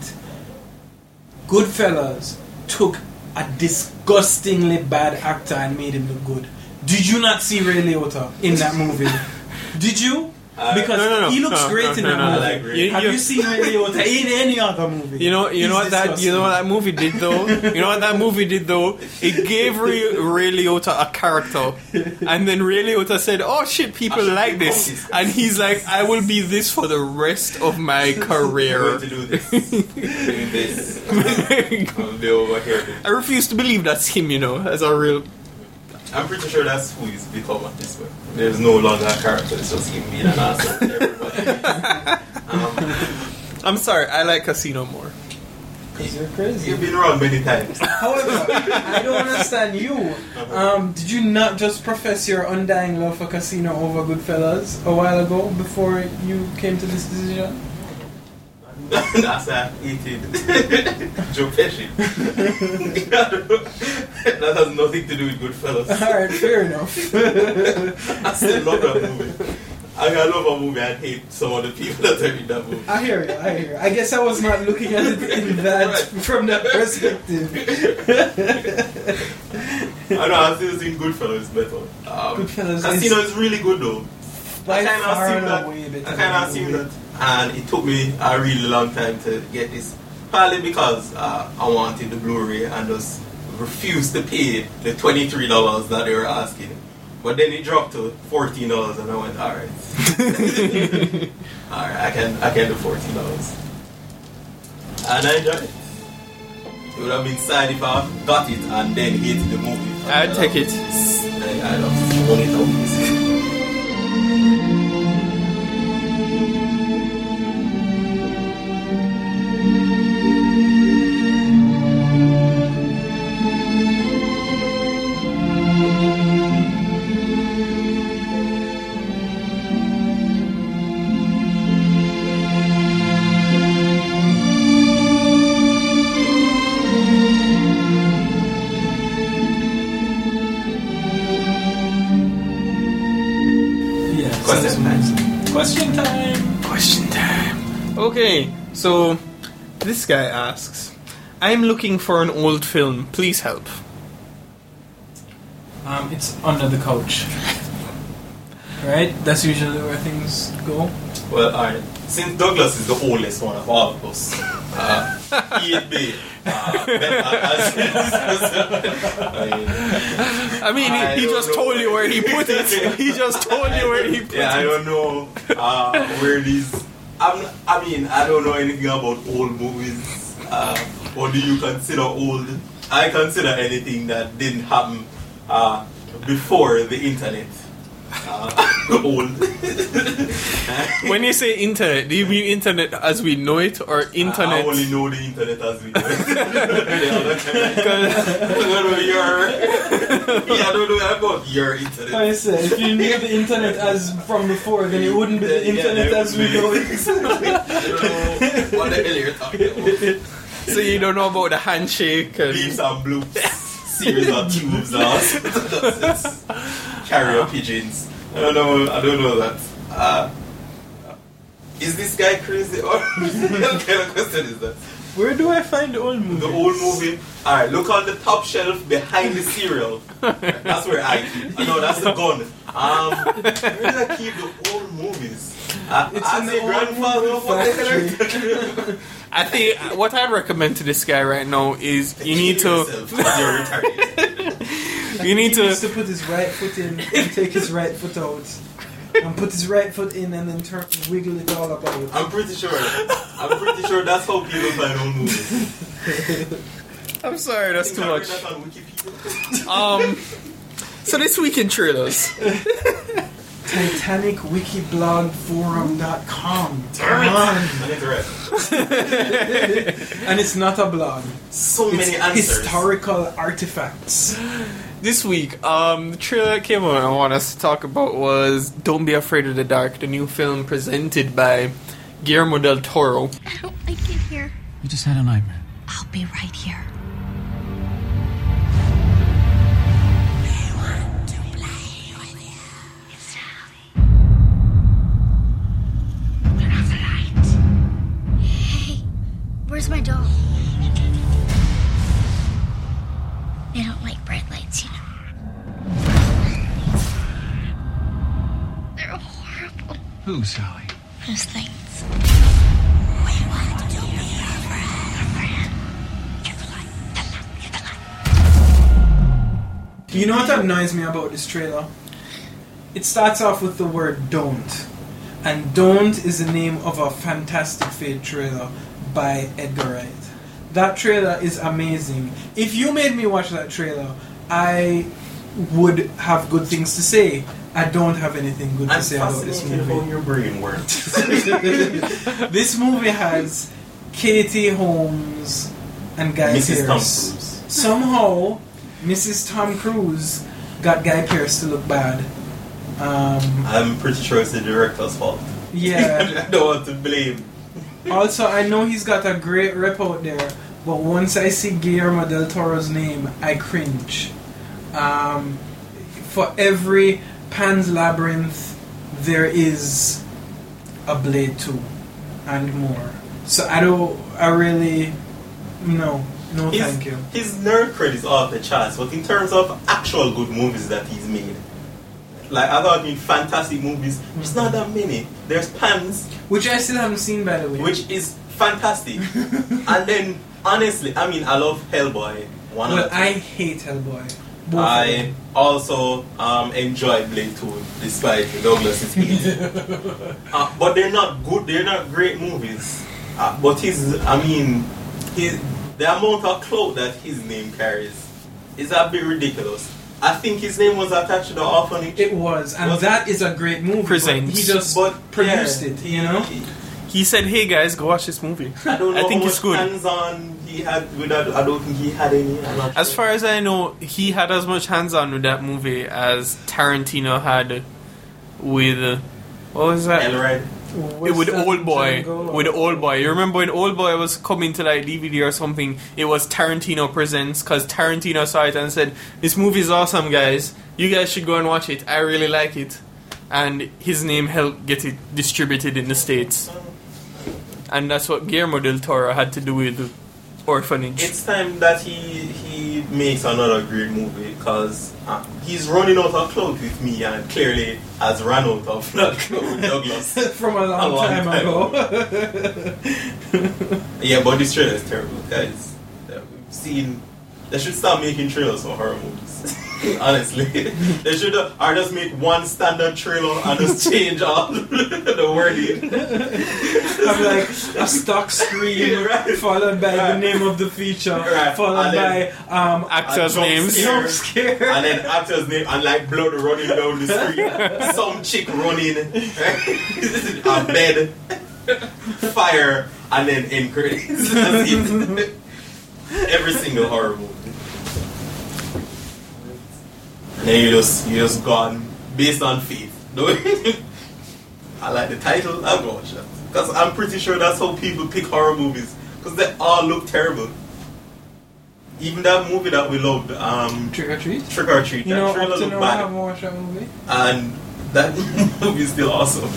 Speaker 7: Goodfellas took a disgustingly bad actor and made him look good. Did you not see Ray Liotta in that movie? Did you? Because
Speaker 6: No,
Speaker 7: he looks great in that movie.
Speaker 5: I like Ray.
Speaker 7: Have you seen Ray Liotta in any other movie?
Speaker 6: You know
Speaker 7: He's
Speaker 6: what that movie did though. You know what that movie did though. It gave Ray Liotta a character, and then Ray Liotta said, "Oh shit, people
Speaker 5: should
Speaker 6: like
Speaker 5: become
Speaker 6: this,"
Speaker 5: this.
Speaker 6: and he's like, "I will be this for the rest of my
Speaker 5: I'm
Speaker 6: career."
Speaker 5: going to do this. Doing this. I'll be over here.
Speaker 6: I refuse to believe that's him. You know, as a real.
Speaker 5: I'm pretty sure that's who he's become at this point. There's no longer a character, it's just him being an asshole to everybody.
Speaker 6: I'm sorry, I like Casino more.
Speaker 7: Because you're crazy.
Speaker 5: You've been wrong many times.
Speaker 7: However, I don't understand you. Did you not just profess your undying love for Casino over Goodfellas a while ago before you came to this decision?
Speaker 5: That's why I hated Joe Pesci. That has nothing to do with Goodfellas.
Speaker 7: Alright, fair enough.
Speaker 5: I still love that movie. I love a movie and hate some of the people that are in that movie.
Speaker 7: I hear you. I guess I was not looking at it in that
Speaker 5: Right.
Speaker 7: from that perspective.
Speaker 5: I know, I still think Goodfellas is better.
Speaker 7: Goodfellas
Speaker 5: Casino is really good though.
Speaker 7: By
Speaker 5: I kind of
Speaker 7: far
Speaker 5: assumed
Speaker 7: and
Speaker 5: that.
Speaker 7: away better
Speaker 5: I kind of
Speaker 7: than
Speaker 5: assumed
Speaker 7: the
Speaker 5: that. And it took me a really long time to get this. Partly because I wanted the Blu-ray and just refused to pay the $23 that they were asking. But then it dropped to $14 and I went, alright. Alright, I can do $14. And I enjoyed it. It would have been sad if I got it and then hated the movie.
Speaker 6: I'd take it.
Speaker 5: I just own it out.
Speaker 6: Question time. Okay, so this guy asks, I'm looking for an old film. Please help.
Speaker 7: It's under the couch. Right? That's usually where things go.
Speaker 5: Well, alright. Since Douglas is the oldest one of all of us, he'd be
Speaker 6: I mean, he
Speaker 5: don't
Speaker 6: just
Speaker 5: know
Speaker 6: told you where he put it. He just told you where he put
Speaker 5: Yeah, I
Speaker 6: it.
Speaker 5: don't know where these. I mean, I don't know anything about old movies. What do you consider old? I consider anything that didn't happen before the internet old.
Speaker 6: When you say internet, do you mean internet as we know it or internet?
Speaker 5: I only know the internet as we know it. I don't know about your internet.
Speaker 7: I said, if you knew the internet as from before, then it wouldn't be the internet as we know it.
Speaker 5: I don't know what the hell you're talking about.
Speaker 6: So you don't know about the handshake and
Speaker 5: Beeps and bloops, series of tubes, carrier pigeons. I don't know that. Is this guy crazy or what kind of question is that?
Speaker 6: Where do I find the old movie?
Speaker 5: The old movie. Alright, look on the top shelf behind the cereal. That's where I keep. No, that's the gun. Where did I keep the old movies?
Speaker 7: It's in the
Speaker 5: grandfather.
Speaker 7: factory.
Speaker 6: I think what I'd recommend to this guy right now is you need to.
Speaker 5: You're retarded.
Speaker 6: You need
Speaker 7: He needs to put his right foot in and take his right foot out. And put his right foot in and then wiggle it all about.
Speaker 5: I'm pretty sure that's how people find old movies.
Speaker 6: I'm sorry, that's too much.
Speaker 5: That on Wikipedia.
Speaker 6: So this week in trailers.
Speaker 7: TitanicWikiblogForum.com.
Speaker 5: Damn
Speaker 7: Come
Speaker 5: it. I need to read.
Speaker 7: on. And it's not a blog.
Speaker 5: So
Speaker 7: It's
Speaker 5: many answers.
Speaker 7: historical artifacts.
Speaker 6: This week, the trailer that came out I want us to talk about was Don't Be Afraid of the Dark, the new film presented by Guillermo del Toro.
Speaker 8: I don't like it here.
Speaker 9: You just had a nightmare.
Speaker 8: I'll be right here. Turn off the light. Hey, where's my dog? They don't like bright lights, you know. They're horrible.
Speaker 9: Who, Sally?
Speaker 8: Those things. We want to be your friend. Get the light. Get the light.
Speaker 7: You know what annoys me about this trailer? It starts off with the word don't. And Don't is the name of a Fantastic Fate trailer by Edgar Wright. That trailer is amazing. If you made me watch that trailer, I would have good things to say. I don't have anything good to say about this
Speaker 5: fascinated how
Speaker 7: movie.
Speaker 5: your brain works.
Speaker 7: This movie has Katie Holmes and Guy
Speaker 5: Mrs. Tom
Speaker 7: Pearce.
Speaker 5: Cruise.
Speaker 7: Somehow, Mrs. Tom Cruise got Guy Pearce to look bad.
Speaker 5: I'm pretty sure it's the director's fault.
Speaker 7: Yeah.
Speaker 5: I don't want to blame.
Speaker 7: Also, I know he's got a great rep out there, but once I see Guillermo del Toro's name, I cringe. For every Pan's Labyrinth, there is a Blade 2 and more. So no, thank you.
Speaker 5: His nerd credit is off the charts, but in terms of actual good movies that he's made, like I thought in fantastic movies, there's not that many. There's Pans,
Speaker 7: Which I still haven't seen, by the way.
Speaker 5: which is fantastic, and then honestly, I mean, I love Hellboy.
Speaker 7: I hate Hellboy. Both of
Speaker 5: I
Speaker 7: them.
Speaker 5: also enjoy Blade 2, despite Douglas's hate. But they're not good. They're not great movies. But the amount of clout that his name carries is a bit ridiculous. I think his name was attached to the orphanage.
Speaker 7: It was, and that is a great movie.
Speaker 6: Presents.
Speaker 7: But he just produced it, you know?
Speaker 6: He said, "Hey guys, go watch this movie."
Speaker 5: I don't know
Speaker 6: I think
Speaker 5: how
Speaker 6: it's
Speaker 5: much
Speaker 6: good.
Speaker 5: hands-on he had with that. I don't think he had any. I'm not
Speaker 6: As
Speaker 5: sure.
Speaker 6: far as I know, he had as much hands-on with that movie as Tarantino had with what was that?
Speaker 5: Elred.
Speaker 6: With Old Boy.
Speaker 7: Jungle
Speaker 6: With
Speaker 7: or-
Speaker 6: Old Boy. You remember when Old Boy was coming to like DVD or something? It was Tarantino Presents because Tarantino saw it and said, "This movie is awesome, guys. You guys should go and watch it. I really like it." And his name helped get it distributed in the States. And that's what Guillermo del Toro had to do with Orphanage.
Speaker 5: It's time that he makes another great movie because he's running out of clout with me and clearly has run out of that clout with Douglas.
Speaker 7: From a long time ago.
Speaker 5: Yeah, but this trailer is terrible, guys. They should start making trailers for horror movies. Honestly, they should or just make one standard trailer and just change all the wording.
Speaker 7: Have like a stock screen
Speaker 5: Right.
Speaker 7: followed by the
Speaker 5: Right.
Speaker 7: name of the feature,
Speaker 5: Right.
Speaker 7: followed
Speaker 5: And
Speaker 7: by
Speaker 5: then-
Speaker 6: Actors'
Speaker 5: jump
Speaker 6: names.
Speaker 5: scare.
Speaker 7: jump scare.
Speaker 5: And then actor's name and like blood running down the street. Some chick running, a bed, fire, and then end credits. That's it. Every single horror movie. And then you just gone based on faith. I like the title. I'll go watch that because I'm pretty sure that's how people pick horror movies because they all look terrible. Even that movie that we loved,
Speaker 7: Trick or Treat.
Speaker 5: Trick or Treat.
Speaker 7: You
Speaker 5: that
Speaker 7: know,
Speaker 5: trailer
Speaker 7: up to
Speaker 5: looked
Speaker 7: now I
Speaker 5: bad.
Speaker 7: haven't watched that movie.
Speaker 5: And that movie is still awesome.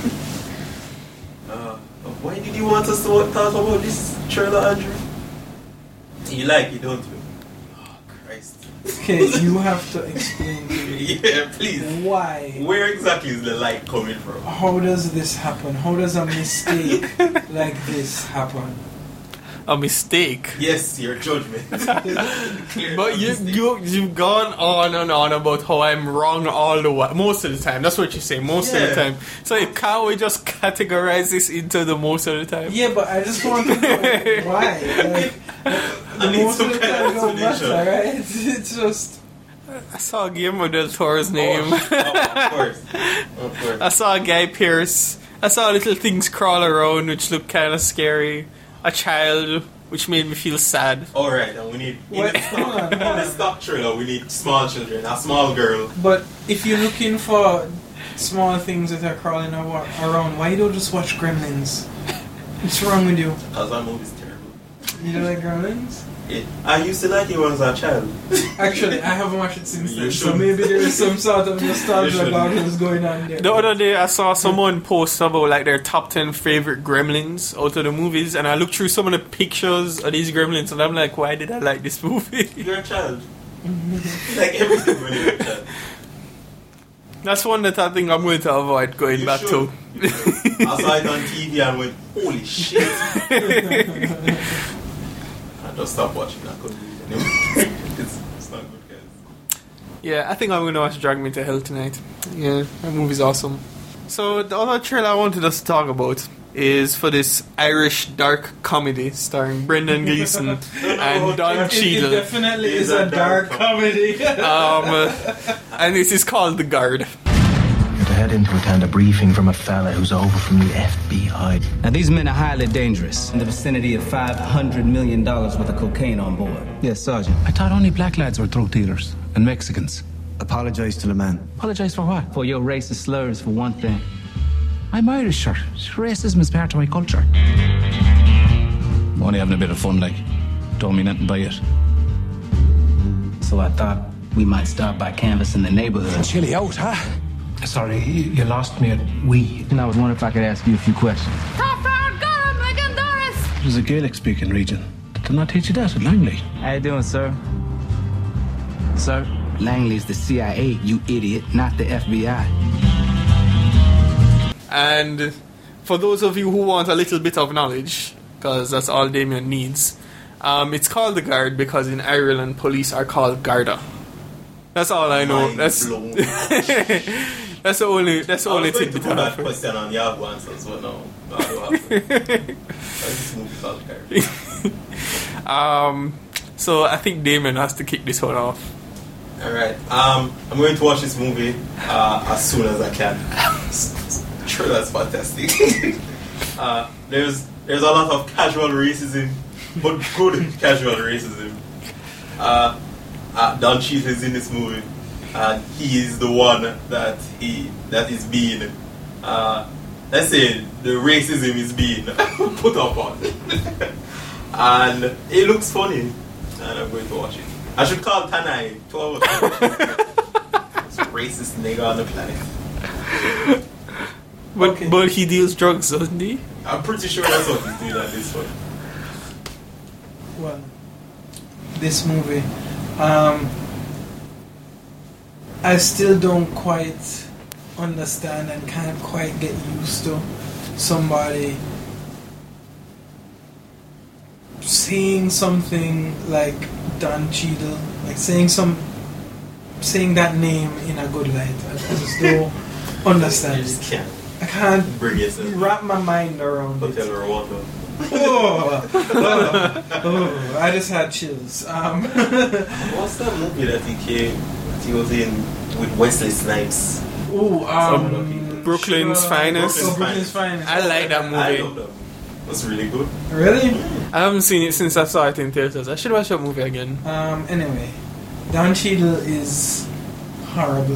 Speaker 5: Why did you want us to talk about this trailer, Andrew? You like it, don't you? Oh, Christ.
Speaker 7: Okay, you have to explain to me.
Speaker 5: Yeah, please.
Speaker 7: Why?
Speaker 5: Where exactly is the light coming from?
Speaker 7: How does this happen? How does a mistake like this happen?
Speaker 6: A mistake.
Speaker 5: Yes, your judgment.
Speaker 6: But you've gone on and on about how I'm wrong all the way, most of the time. That's what you say, most of the time. So can't we just categorize this into the most of the time?
Speaker 7: Yeah, but I just want to know why. Like,
Speaker 5: I need
Speaker 7: most
Speaker 5: some
Speaker 7: of the
Speaker 5: kind
Speaker 7: time
Speaker 5: of
Speaker 7: don't matter,
Speaker 5: explanation.
Speaker 7: right? It's just...
Speaker 6: I saw Guillermo del Toro's name.
Speaker 5: Of course. Of course.
Speaker 6: I saw Guy Pearce. I saw little things crawl around which looked kind of scary. A child, which made me feel sad.
Speaker 5: Alright, and we need...
Speaker 7: Wait, hold on.
Speaker 5: In the stock trailer, we need small children. A small girl.
Speaker 7: But if you're looking for small things that are crawling around, why you don't just watch Gremlins? What's wrong with you?
Speaker 5: Because that movie's terrible.
Speaker 7: You don't like Gremlins?
Speaker 5: I used to like it when I was a child.
Speaker 7: Actually, I haven't watched it since
Speaker 5: You
Speaker 7: then, so
Speaker 5: shouldn't.
Speaker 7: maybe there is some sort of
Speaker 5: You
Speaker 7: nostalgia
Speaker 5: shouldn't.
Speaker 7: about what's going on there.
Speaker 6: The other day I saw someone post about like their top 10 favorite gremlins out of the movies, and I looked through some of the pictures of these gremlins and I'm like, why did I like this movie?
Speaker 5: You're a child. Like everything when you're a child.
Speaker 6: That's one that I think I'm going to avoid going
Speaker 5: You
Speaker 6: back
Speaker 5: should.
Speaker 6: to.
Speaker 5: You should. I saw it on TV and went, holy shit. I just stopped watching. I couldn't do it anymore. It's not good, guys.
Speaker 6: Yeah, I think I'm going to watch Drag Me to Hell tonight. Yeah, that movie's awesome. So the other trailer I wanted us to talk about is for this Irish dark comedy starring Brendan Gleeson and Don
Speaker 7: It
Speaker 6: Cheadle.
Speaker 7: definitely is a dark comedy.
Speaker 6: And this is called The Guard.
Speaker 9: To head in to attend a briefing from a fella who's over from the FBI.
Speaker 10: Now, these men are highly dangerous. In the vicinity of $500 million worth of cocaine on board. Yes, Sergeant.
Speaker 11: I thought only black lads were drug dealers and Mexicans.
Speaker 9: Apologize to the man.
Speaker 11: Apologize for what?
Speaker 10: For your racist slurs, for one thing.
Speaker 11: I'm Irish, sir. Racism is part of my culture. I'm only having a bit of fun, like. Don't mean nothing by it.
Speaker 10: So I thought we might start by canvassing the neighborhood.
Speaker 11: Chilly out, huh? Sorry, you lost me at we.
Speaker 10: And I was wondering if I could ask you a few questions.
Speaker 11: It was a Gaelic-speaking region. Did they not teach you that at Langley?
Speaker 10: How you doing, sir? Sir, Langley's the CIA, you idiot, not the FBI.
Speaker 6: And for those of you who want a little bit of knowledge, because that's all Damien needs, it's called The Guard because in Ireland police are called Garda. That's all I know.
Speaker 5: Mind
Speaker 6: That's
Speaker 5: blown.
Speaker 6: that's the only
Speaker 5: I was
Speaker 6: tidbit
Speaker 5: going to put
Speaker 6: I
Speaker 5: that
Speaker 6: have.
Speaker 5: question on Yahoo Answers, but no. I don't have to. This movie called Guard.
Speaker 6: So I think Damien has to kick this one off.
Speaker 5: Alright, I'm going to watch this movie as soon as I can. Sure, that's fantastic. There's a lot of casual racism, but good casual racism. Don Cheadle is in this movie, and he is the one that is being, let's say, the racism is being put up on, and it looks funny, and I'm going to watch it. I should call Tanai to our most racist nigga on the planet.
Speaker 6: But he deals drugs, doesn't he?
Speaker 5: I'm pretty sure that's what he's doing on this one.
Speaker 7: Well, this movie, I still don't quite understand and can't quite get used to somebody saying something like Don Cheadle, like saying that name in a good light. I just don't understand
Speaker 5: You just
Speaker 7: it.
Speaker 5: can't
Speaker 7: I can't
Speaker 5: bring yourself.
Speaker 7: wrap my mind around
Speaker 5: Hotel
Speaker 7: it.
Speaker 5: Rwanda.
Speaker 7: Oh, I just had chills.
Speaker 5: What's that movie that he was in with Wesley Snipes?
Speaker 6: Brooklyn's Finest.
Speaker 7: Brooklyn's Finest.
Speaker 6: I like that
Speaker 5: I
Speaker 6: movie.
Speaker 5: love that. That's really good.
Speaker 7: Really?
Speaker 6: I haven't seen it since I saw it in theaters. I should watch that movie again.
Speaker 7: Anyway, Don Cheadle is horrible.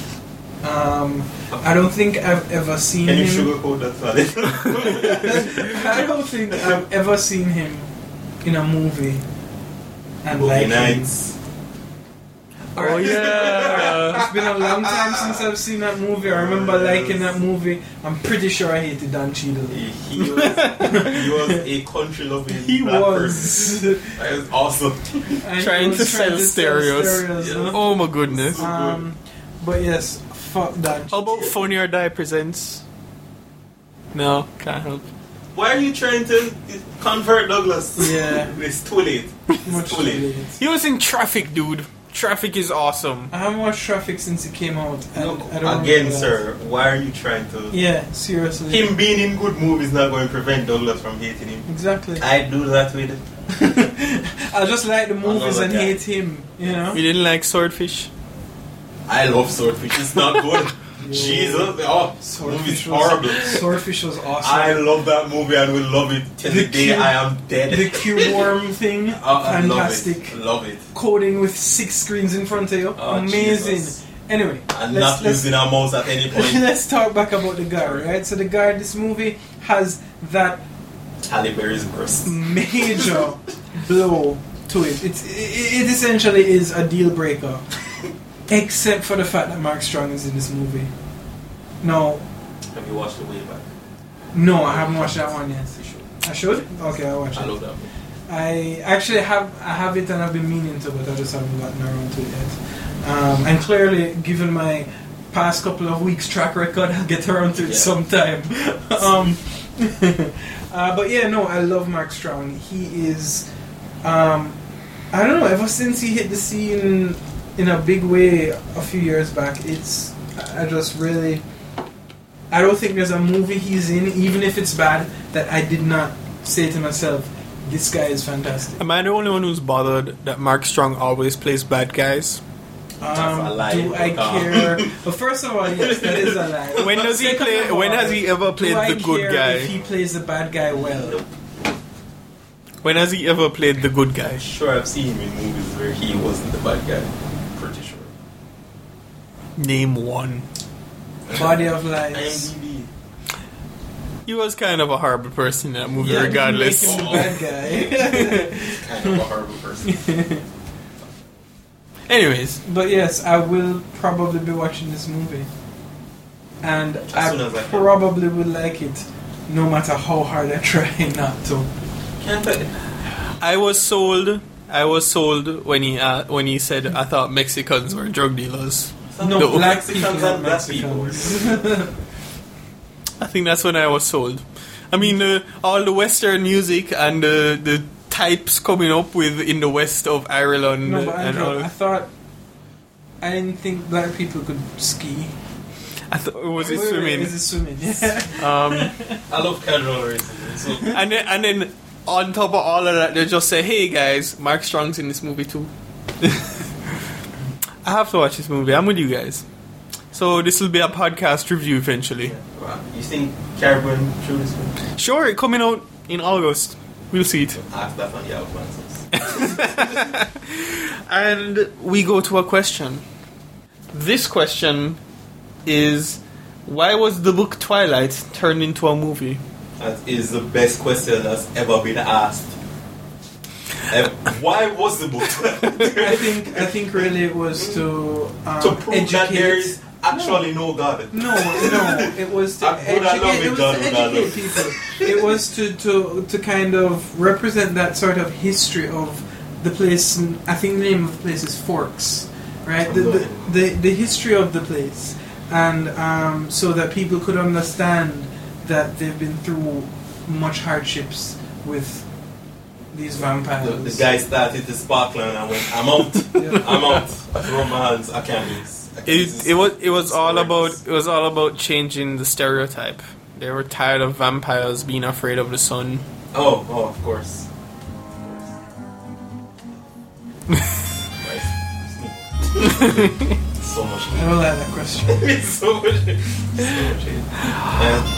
Speaker 7: I don't think I've ever seen
Speaker 5: Can you
Speaker 7: him.
Speaker 5: sugarcoat that for it?
Speaker 7: I don't think I've ever seen him in a movie and
Speaker 5: Boogie
Speaker 7: like him.
Speaker 5: Nights.
Speaker 6: Oh yeah.
Speaker 7: It's been a long time since I've seen that movie. I remember liking that movie. I'm pretty sure I hated Don Cheadle.
Speaker 5: He was a country loving
Speaker 7: He
Speaker 5: black
Speaker 7: was.
Speaker 5: person. That was awesome.
Speaker 7: And he
Speaker 6: Trying
Speaker 7: was
Speaker 6: to sell stereos.
Speaker 7: no?
Speaker 6: Oh my goodness.
Speaker 7: But yes, fuck that.
Speaker 6: How about Funny or Die Presents? No, can't help.
Speaker 5: Why are you trying to convert Douglas?
Speaker 7: Yeah.
Speaker 5: It's too late.
Speaker 7: Much
Speaker 5: Too late.
Speaker 6: He was in Traffic, dude. Traffic is awesome.
Speaker 7: I haven't watched Traffic since it came out. And I don't
Speaker 5: Again,
Speaker 7: remember that.
Speaker 5: sir, why are you trying to...
Speaker 7: Yeah, seriously.
Speaker 5: Him being in good movies not going to prevent Douglas from hating him.
Speaker 7: Exactly.
Speaker 5: I do that with it.
Speaker 7: I just like the movies and
Speaker 5: guy.
Speaker 7: hate him, you know?
Speaker 6: You didn't like Swordfish?
Speaker 5: I love Swordfish. It's not good. Jesus. Oh, movie's horrible.
Speaker 7: Swordfish was awesome.
Speaker 5: I love that movie and will love it till the day I am dead.
Speaker 7: The cube worm thing,
Speaker 5: I
Speaker 7: fantastic.
Speaker 5: Love it.
Speaker 7: Coding with 6 screens in front of you,
Speaker 5: Oh,
Speaker 7: amazing.
Speaker 5: Jesus.
Speaker 7: Anyway,
Speaker 5: And not using a mouse at any point.
Speaker 7: let's talk back about the guy, right? So the guy in this movie has that
Speaker 5: Halle Berry's breast.
Speaker 7: major blow to it. It essentially is a deal breaker, except for the fact that Mark Strong is in this movie. No,
Speaker 5: Have you watched The Way Back?
Speaker 7: no, I haven't watched that one yet.
Speaker 5: You should.
Speaker 7: I should? Okay, I'll watch
Speaker 5: I
Speaker 7: it.
Speaker 5: love that movie.
Speaker 7: I actually have it and I've been meaning to, but I just haven't gotten around to it yet. And clearly, given my past couple of weeks track record, I'll get around to it sometime. But yeah, no, I love Mark Strong. He is, I don't know, ever since he hit the scene in a big way a few years back, I just really, I don't think there's a movie he's in, even if it's bad, that I did not say to myself, this guy is fantastic.
Speaker 6: Am I the only one who's bothered that Mark Strong always plays bad guys?
Speaker 7: Do I care? Well, first of all, yes, that is a lie.
Speaker 6: When does he
Speaker 7: Second
Speaker 6: play?
Speaker 7: of all,
Speaker 6: When has he ever played
Speaker 7: do I
Speaker 6: the good
Speaker 7: care
Speaker 6: guy?
Speaker 7: If he plays the bad guy well,
Speaker 6: When has he ever played the good guy?
Speaker 5: Sure, I've seen him in movies where he wasn't the bad guy. Pretty sure.
Speaker 6: Name one.
Speaker 7: Body of Lies.
Speaker 5: IMDb.
Speaker 6: He was kind of a horrible person in that movie,
Speaker 7: Yeah,
Speaker 6: regardless.
Speaker 7: make him the bad guy.
Speaker 5: Kind of a horrible person.
Speaker 6: Anyways,
Speaker 7: But yes, I will probably be watching this movie, and
Speaker 5: As
Speaker 7: I
Speaker 5: soon as I can.
Speaker 7: probably will like it, no matter how hard I try not to.
Speaker 5: Can't I?
Speaker 6: I was sold when he said I thought Mexicans were drug dealers.
Speaker 7: No,
Speaker 6: No.
Speaker 7: black
Speaker 5: Mexicans
Speaker 7: people are
Speaker 5: and black people.
Speaker 7: Mexicans.
Speaker 6: I think that's when I was sold. I mean, all the Western music and the types coming up with in the west of Ireland
Speaker 7: No, but
Speaker 6: and
Speaker 7: Andrew,
Speaker 6: all.
Speaker 7: I didn't think black people could ski.
Speaker 6: I thought was it
Speaker 7: Wait,
Speaker 6: swimming?
Speaker 7: Is it swimming? Yeah.
Speaker 5: I love casual racism. So
Speaker 6: And then on top of all of that, they just say, "Hey guys, Mark Strong's in this movie too." I have to watch this movie. I'm with you guys. So this will be a podcast review eventually.
Speaker 5: wow. You think Caribbean through this one?
Speaker 6: Sure, it coming out in August. We'll see it.
Speaker 5: Ask that on Yahoo Answers.
Speaker 6: And we go to a question. This question is, why was the book Twilight turned into a movie?
Speaker 5: That is the best question that's ever been asked. Why was the book
Speaker 7: I think really it was to
Speaker 5: prove
Speaker 7: educate.
Speaker 5: that there is actually no God?
Speaker 7: No, it was to
Speaker 5: I love
Speaker 7: educate.
Speaker 5: it,
Speaker 7: It was
Speaker 5: God,
Speaker 7: to
Speaker 5: God,
Speaker 7: educate
Speaker 5: love.
Speaker 7: people. It was to kind of represent that sort of history of the place. I think the name of the place is Forks, right? The history of the place, and so that people could understand that they've been through much hardships with these vampires.
Speaker 5: The guy started to sparkle and I went, I'm out.
Speaker 7: Yeah.
Speaker 5: I'm out. I throw my hands. I can't do this. I can't do this.
Speaker 6: It was all about changing the stereotype. They were tired of vampires being afraid of the sun.
Speaker 5: Oh, of course. Right. So much
Speaker 7: I don't like that question.
Speaker 5: It's so much hate. Yeah.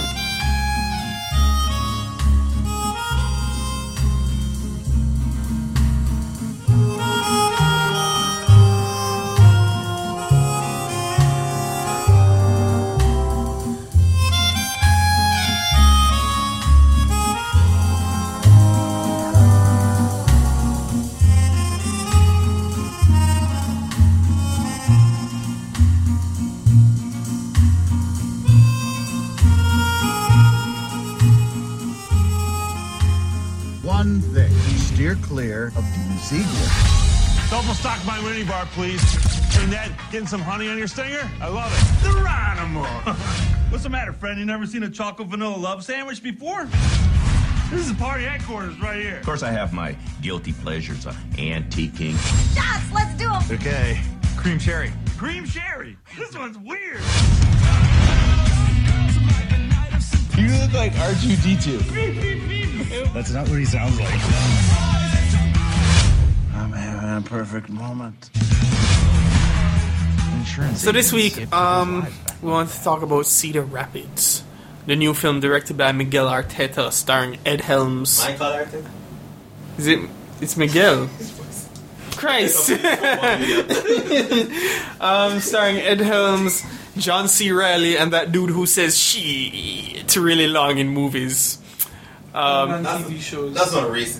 Speaker 12: clear of Dean Ziegler.
Speaker 13: Double stock my mini bar, please. Hey, Ned, getting some honey on your stinger? I love it. Geronimo! What's the matter, friend? You never seen a chocolate vanilla love sandwich before? This is party headquarters right here.
Speaker 14: Of course, I have my guilty pleasures, antiquing.
Speaker 3: Shots, let's do them.
Speaker 13: Okay. Cream sherry. Cream sherry? This one's weird.
Speaker 4: You look like R2-D2.
Speaker 12: That's not what he sounds like. I'm having a perfect moment.
Speaker 1: Insurance.
Speaker 6: So this week, we want to talk about Cedar Rapids, the new film directed by Miguel Arteta, starring Ed Helms.
Speaker 5: Michael Arteta?
Speaker 6: Is it? It's Miguel. Christ. Starring Ed Helms, John C. Reilly, and that dude who says shit really long in movies.
Speaker 7: On TV shows.
Speaker 5: That's not racist.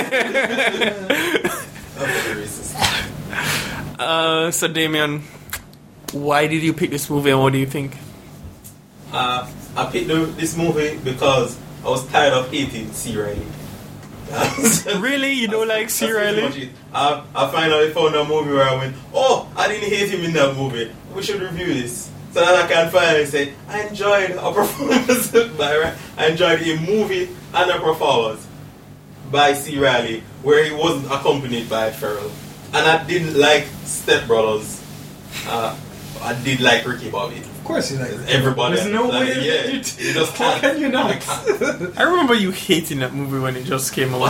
Speaker 5: That's not racist.
Speaker 6: So Damien, why did you pick this movie and what do you think?
Speaker 5: I picked this movie because I was tired of hating C. Reilly.
Speaker 6: Really? You don't like C. Reilly?
Speaker 5: I finally found a movie where I went, oh, I didn't hate him in that movie. We should review this. So that I can finally say, I enjoyed a performance I enjoyed a movie and a performance by C. Reilly where he wasn't accompanied by Ferrell. And I didn't like Step Brothers. I did like Ricky Bobby.
Speaker 7: Of course you like it.
Speaker 5: Everybody.
Speaker 7: There's no way
Speaker 5: yeah, you just
Speaker 7: How can you not?
Speaker 6: I remember you hating that movie when it just came out.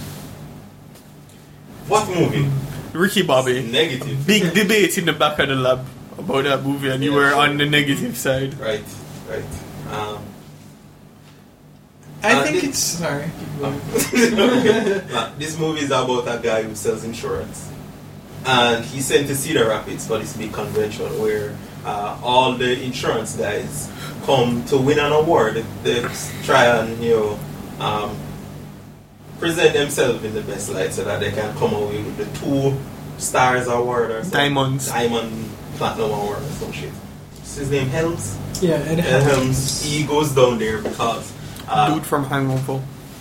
Speaker 5: What movie?
Speaker 6: Ricky Bobby.
Speaker 5: Negative.
Speaker 6: Big debate in the back of the lab about that movie, and you were on the negative side.
Speaker 5: Right.
Speaker 7: I think it's... Sorry. Keep going.
Speaker 5: This movie is about a guy who sells insurance. And he's sent to Cedar Rapids for this big convention where all the insurance guys come to win an award. They try and, present themselves in the best light so that they can come away with the 2 stars award or something. Diamond Platinum award or some shit. What's his name? Helms?
Speaker 7: Yeah, Ed Helms.
Speaker 5: He goes down there because...
Speaker 6: dude from Hangover.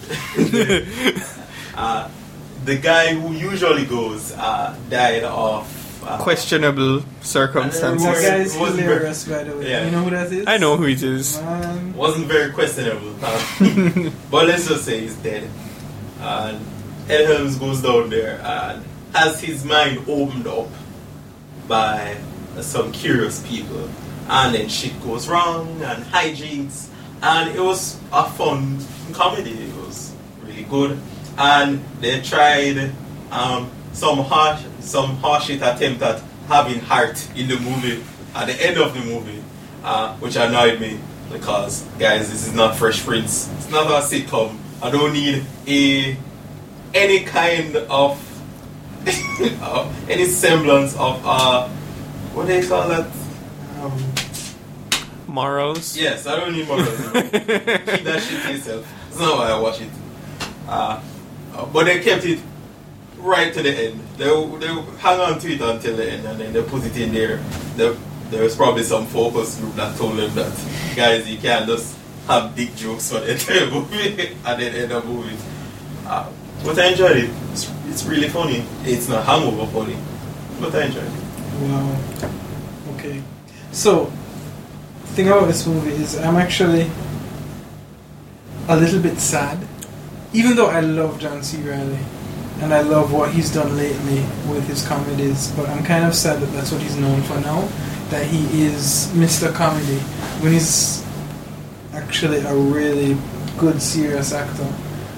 Speaker 5: The guy who usually goes died of...
Speaker 6: questionable circumstances.
Speaker 7: That guy is hilarious, by the way.
Speaker 5: Yeah.
Speaker 7: You know who that is?
Speaker 6: I know who it is.
Speaker 5: Wasn't very questionable. But let's just say he's dead. And Ed Helms goes down there and has his mind opened up by some curious people. And then shit goes wrong and hijinks. And it was a fun comedy. It was really good. And they tried some horseshit attempt at having heart in the movie at the end of the movie, which annoyed me because, guys, this is not Fresh Prince. It's not a sitcom. I don't need any kind of any semblance of what do they call that?
Speaker 6: Morals?
Speaker 5: Yes, I don't need morals. Keep that shit to yourself. That's not why I watch it. But they kept it right to the end. They hang on to it until the end and then they put it in there. There was probably some focus group that told them that, guys, you can't just have big jokes for the entire movie and then end the movie. But I enjoyed it. It's really funny. It's not hangover funny, but I enjoyed it.
Speaker 7: Wow. Okay. So, the thing about this movie is I'm actually a little bit sad. Even though I love John C. Reilly and I love what he's done lately with his comedies, but I'm kind of sad that that's what he's known for now, that he is Mr. Comedy when he's actually a really good serious actor.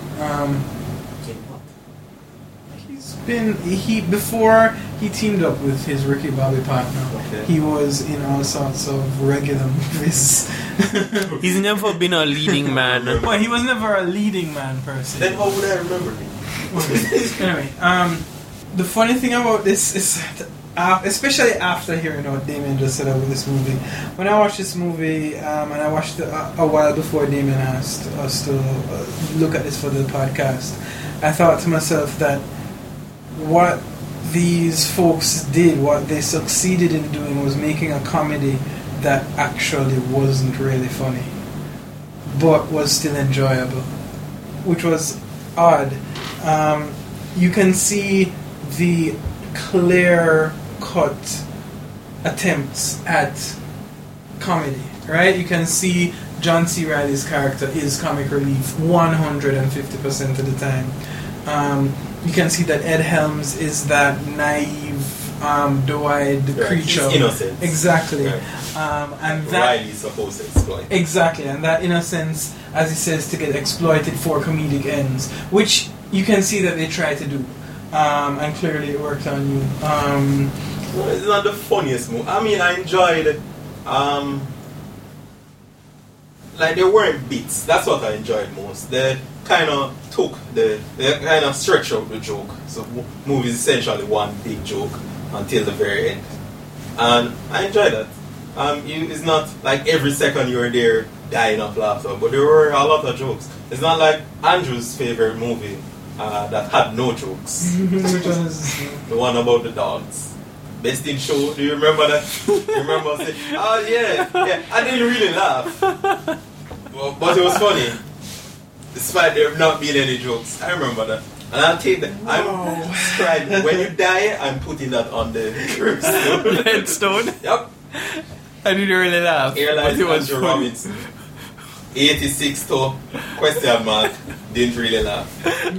Speaker 7: Before he teamed up with his Ricky Bobby partner, he was in all sorts of regular movies.
Speaker 6: He's never been a leading man.
Speaker 7: Well, he was never a leading man per se.
Speaker 5: Then how would I remember him?
Speaker 7: Anyway, the funny thing about this is, especially after hearing what Damien just said about this movie, when I watched this movie, and I watched it a while before Damien asked us to look at this for the podcast, I thought to myself that what these folks did, what they succeeded in doing, was making a comedy that actually wasn't really funny, but was still enjoyable, which was odd. you can see the clear cut attempts at comedy, right? You can see John C. Reilly's character is comic relief 150% of the time. You can see that Ed Helms is that naive, doe-eyed creature.
Speaker 5: He's innocent.
Speaker 7: Exactly.
Speaker 5: Right.
Speaker 7: And that
Speaker 5: Riley's supposed to exploit.
Speaker 7: exactly, and that innocence, as he says, to get exploited for comedic ends, which you can see that they try to do, and clearly it worked on you.
Speaker 5: Well, it's not the funniest movie. I mean, I enjoyed. Like there weren't beats. That's what I enjoyed most. They kind of they kind of stretched out the joke. So movie is essentially one big joke until the very end, and I enjoyed that. It's not like every second you were there dying of laughter, but there were a lot of jokes. It's not like Andrew's favorite movie that had no jokes. The one about the dogs. Best in Show. Do you remember that? You remember saying, oh yeah. I didn't really laugh, but it was funny, despite there not being any jokes. I remember that, and I'll take that. I'm scribed when you die. I'm putting that on the
Speaker 6: headstone.
Speaker 5: Yep.
Speaker 6: I didn't really laugh.
Speaker 5: Airlines
Speaker 6: but it was
Speaker 5: Andrew
Speaker 6: funny.
Speaker 5: Robinson. 86 to question mark. Didn't really laugh.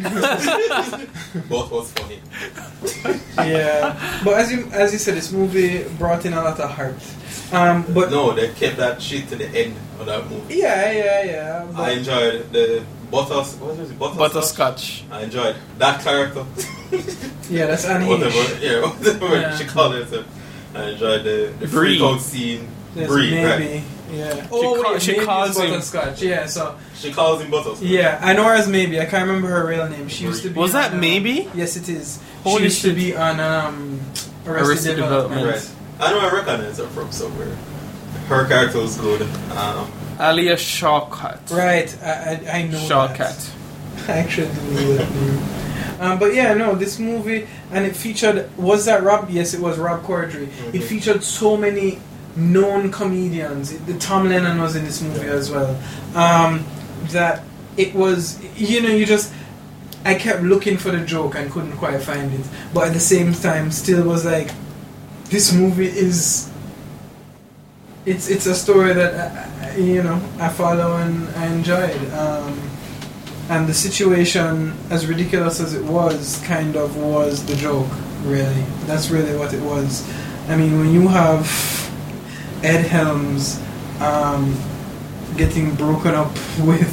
Speaker 5: Both was funny.
Speaker 7: Yeah, but as you said, this movie brought in a lot of heart. But
Speaker 5: no, they kept that shit to the end of that movie.
Speaker 7: Yeah.
Speaker 5: I enjoyed the butterscotch. I enjoyed that character.
Speaker 7: Yeah, that's Annie.
Speaker 5: Whatever she called herself. I enjoyed the freak out scene. Brie,
Speaker 7: maybe.
Speaker 5: right?
Speaker 7: Yeah.
Speaker 6: She calls him
Speaker 7: butterscotch. Yeah, so
Speaker 5: she calls him butterscotch.
Speaker 7: Yeah, I know her as Maybe. I can't remember her real name. She used to be.
Speaker 6: Was that Maybe?
Speaker 7: Yes, it is.
Speaker 6: Holy
Speaker 7: she used
Speaker 6: shit.
Speaker 7: to be on Arrested Development.
Speaker 5: Right. I know I recognize her from somewhere. Her character was good.
Speaker 6: Alia Shawkat.
Speaker 7: Right, I know
Speaker 6: Shawkat.
Speaker 7: that. I actually didn't know that name. But yeah, no, this movie, and it featured, was that Rob? Yes, it was Rob Corddry.
Speaker 5: Mm-hmm.
Speaker 7: It featured so many known comedians. Tom Lennon was in this movie as well. That it was, I kept looking for the joke and couldn't quite find it. But at the same time, still was like, this movie is, it's a story that, I follow and I enjoyed. And the situation, as ridiculous as it was, kind of was the joke, really. That's really what it was. I mean, when you have Ed Helms getting broken up with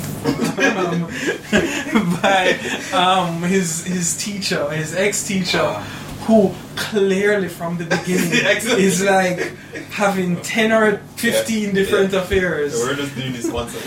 Speaker 7: by his teacher, his ex-teacher, who clearly from the beginning is like having 10 or 15 different affairs.
Speaker 5: So we're just doing this once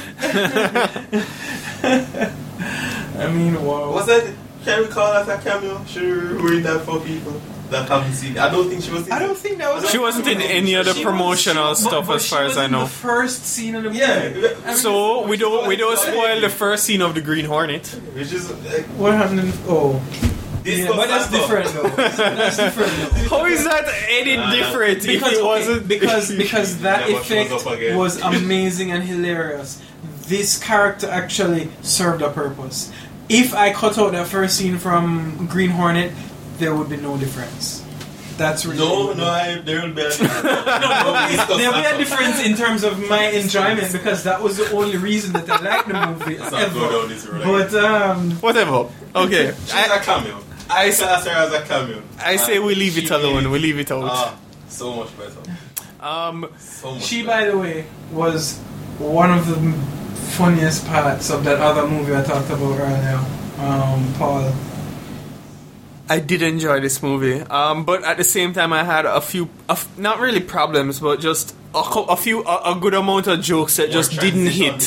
Speaker 7: I mean, wow.
Speaker 5: Was that, can we call that a cameo? Should we read that for people that haven't seen it? I don't think she was in
Speaker 7: I don't think that was.
Speaker 6: She wasn't in any other promotional stuff,
Speaker 7: but
Speaker 6: as far as I know.
Speaker 7: The first scene of the movie.
Speaker 5: Yeah.
Speaker 6: So we don't spoil the first scene of the Green Hornet.
Speaker 5: Which is
Speaker 7: what happened? But that's different though.
Speaker 6: How is that any different if it wasn't?
Speaker 7: Because that
Speaker 5: Never
Speaker 7: effect
Speaker 5: shows up again.
Speaker 7: was amazing and hilarious. This character actually served a purpose. If I cut out that first scene from Green Hornet, there would be no difference. That's really
Speaker 5: there will be a difference.
Speaker 7: There will be a difference in terms of my enjoyment because that was the only reason that I liked the movie.
Speaker 5: Let's not go down this road.
Speaker 7: But
Speaker 6: whatever. Okay.
Speaker 5: She's a cameo. I class her as a cameo.
Speaker 6: I say we leave it alone. We leave it out.
Speaker 5: So much better.
Speaker 7: She, by the way, was one of the funniest parts of that other movie I talked about earlier. Paul.
Speaker 6: I did enjoy this movie, but at the same time, I had a few, not really problems, but just a good amount of jokes that just didn't hit.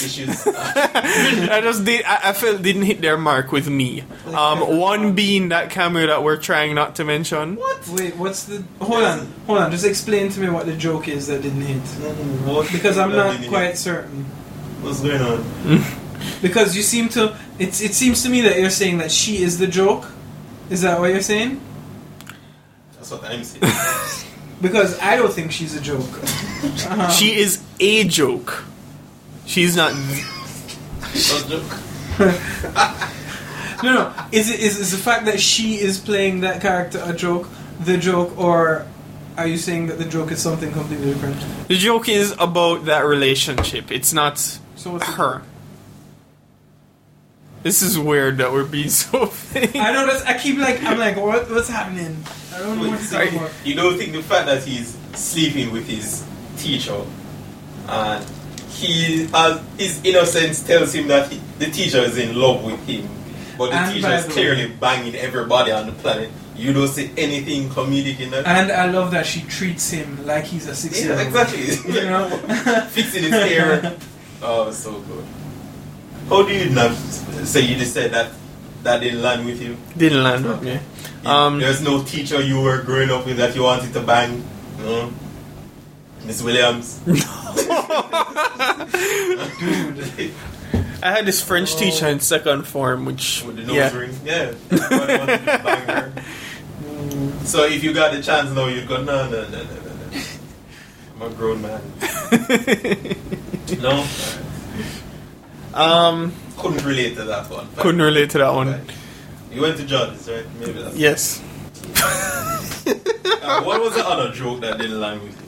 Speaker 6: I felt didn't hit their mark with me. One being that cameo that we're trying not to mention.
Speaker 7: What? Wait, what's the? Hold on. Just explain to me what the joke is that didn't hit. Because I'm not quite certain.
Speaker 5: What's going on?
Speaker 7: Because you seem to. It seems to me that you're saying that she is the joke. Is that what you're saying?
Speaker 5: That's what I'm saying.
Speaker 7: Because I don't think she's a joke.
Speaker 6: She is a joke. She's not.
Speaker 5: A joke.
Speaker 7: No. Is the fact that she is playing that character a joke, the joke, or are you saying that the joke is something completely different?
Speaker 6: The joke is about that relationship. It's not her. This is weird that we're being so fake.
Speaker 7: I know that. I'm like, what's happening? I don't know what to say anymore.
Speaker 5: You don't think the fact that he's sleeping with his teacher and his innocence tells him that the teacher is in love with him, but the teacher is clearly banging everybody on the planet. You don't see anything comedic in that.
Speaker 7: And I love that she treats him like he's a 6-year-old.
Speaker 5: Yeah, exactly.
Speaker 7: You know,
Speaker 5: fixing his hair. Oh, so good. How do you not say you just said that didn't land with you?
Speaker 6: Didn't land with me.
Speaker 5: There's no teacher you were growing up with that you wanted to bang? No? Miss Williams?
Speaker 6: I had this French teacher in second form, which...
Speaker 5: With the nose ring? Yeah. Everybody wanted to bang her. So if you got the chance now, you'd go, no. I'm a grown man. No? Couldn't relate to that one.
Speaker 6: Couldn't relate to that one.
Speaker 5: Right. You went to Judges, right? Maybe that's
Speaker 6: yes.
Speaker 5: What was the other joke that didn't land with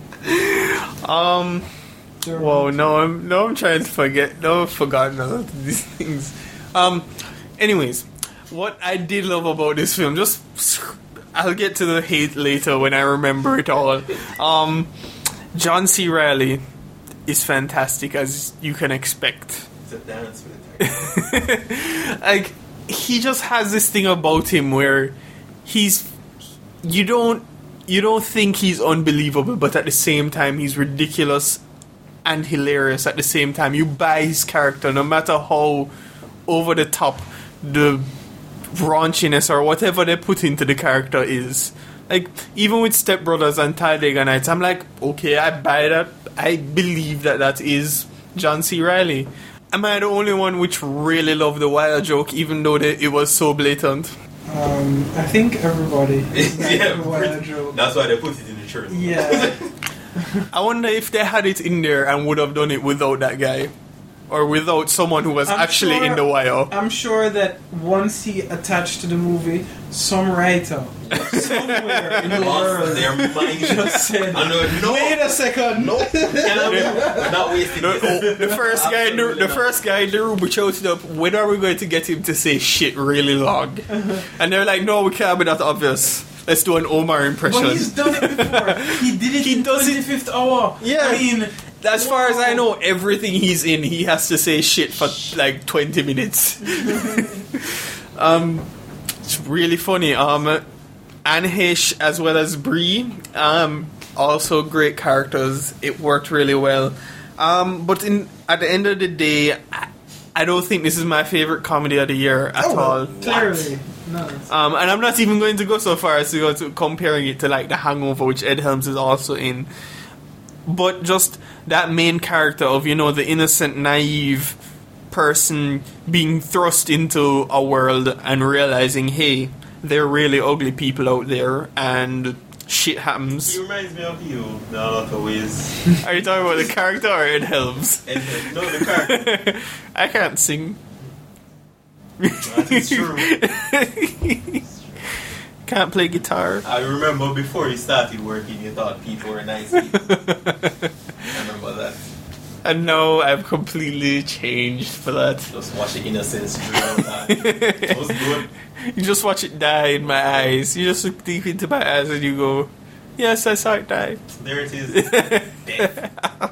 Speaker 5: you?
Speaker 6: Well, no, I'm trying to forget. No, I've forgotten a lot of these things. Anyways, what I did love about this film, I'll get to the hate later when I remember it all. John C. Reilly is fantastic, as you can expect.
Speaker 5: It's a dance with it.
Speaker 6: Like, he just has this thing about him where you don't think he's unbelievable, but at the same time he's ridiculous and hilarious at the same time. You buy his character no matter how over the top the raunchiness or whatever they put into the character is. Like, even with Step Brothers and Talladega Nights, I'm like, okay, I buy that. I believe that is John C. Reilly. Am I the only one which really loved the wire joke, even though it was so blatant?
Speaker 7: I think everybody
Speaker 5: yeah,
Speaker 7: the wire joke.
Speaker 5: That's why they put it in the shirt.
Speaker 7: Yeah.
Speaker 6: I wonder if they had it in there and would have done it without that guy. Or without someone who was actually in the wire.
Speaker 7: I'm sure that once he attached to the movie, some writer somewhere in the world
Speaker 5: their mind
Speaker 7: just said,
Speaker 5: no,
Speaker 7: wait a second.
Speaker 5: No, we're not wasting
Speaker 6: the first guy in the room, we chose it up. When are we going to get him to say shit really long? And they're like, no, we can't be that obvious. Let's do an Omar impression.
Speaker 7: But he's done it before. He did it in 25th hour.
Speaker 6: Yeah.
Speaker 7: I mean,
Speaker 6: as far as I know, everything he's in, he has to say shit for like 20 minutes. It's really funny. Anne Heche as well as Brie, also great characters. It worked really well. But at the end of the day, I don't think this is my favorite comedy of the year at all.
Speaker 7: Clearly. No.
Speaker 6: And I'm not even going to go so far as to go to comparing it to like The Hangover, which Ed Helms is also in. But just that main character of, the innocent, naive person being thrust into a world and realizing, hey, there are really ugly people out there and shit happens.
Speaker 5: He reminds me of you in a lot of ways.
Speaker 6: Are you talking about the character or Ed Helms?
Speaker 5: No, the character.
Speaker 6: I can't sing.
Speaker 5: That is true.
Speaker 6: Can't play guitar.
Speaker 5: I remember before you started working, you thought people were nice people. I remember that.
Speaker 6: And now I've completely changed for that.
Speaker 5: Just watch the innocence drill that. It was good.
Speaker 6: You just watch it die in my eyes. You just look deep into my eyes and you go, yes, I saw it die.
Speaker 5: There it is. Death.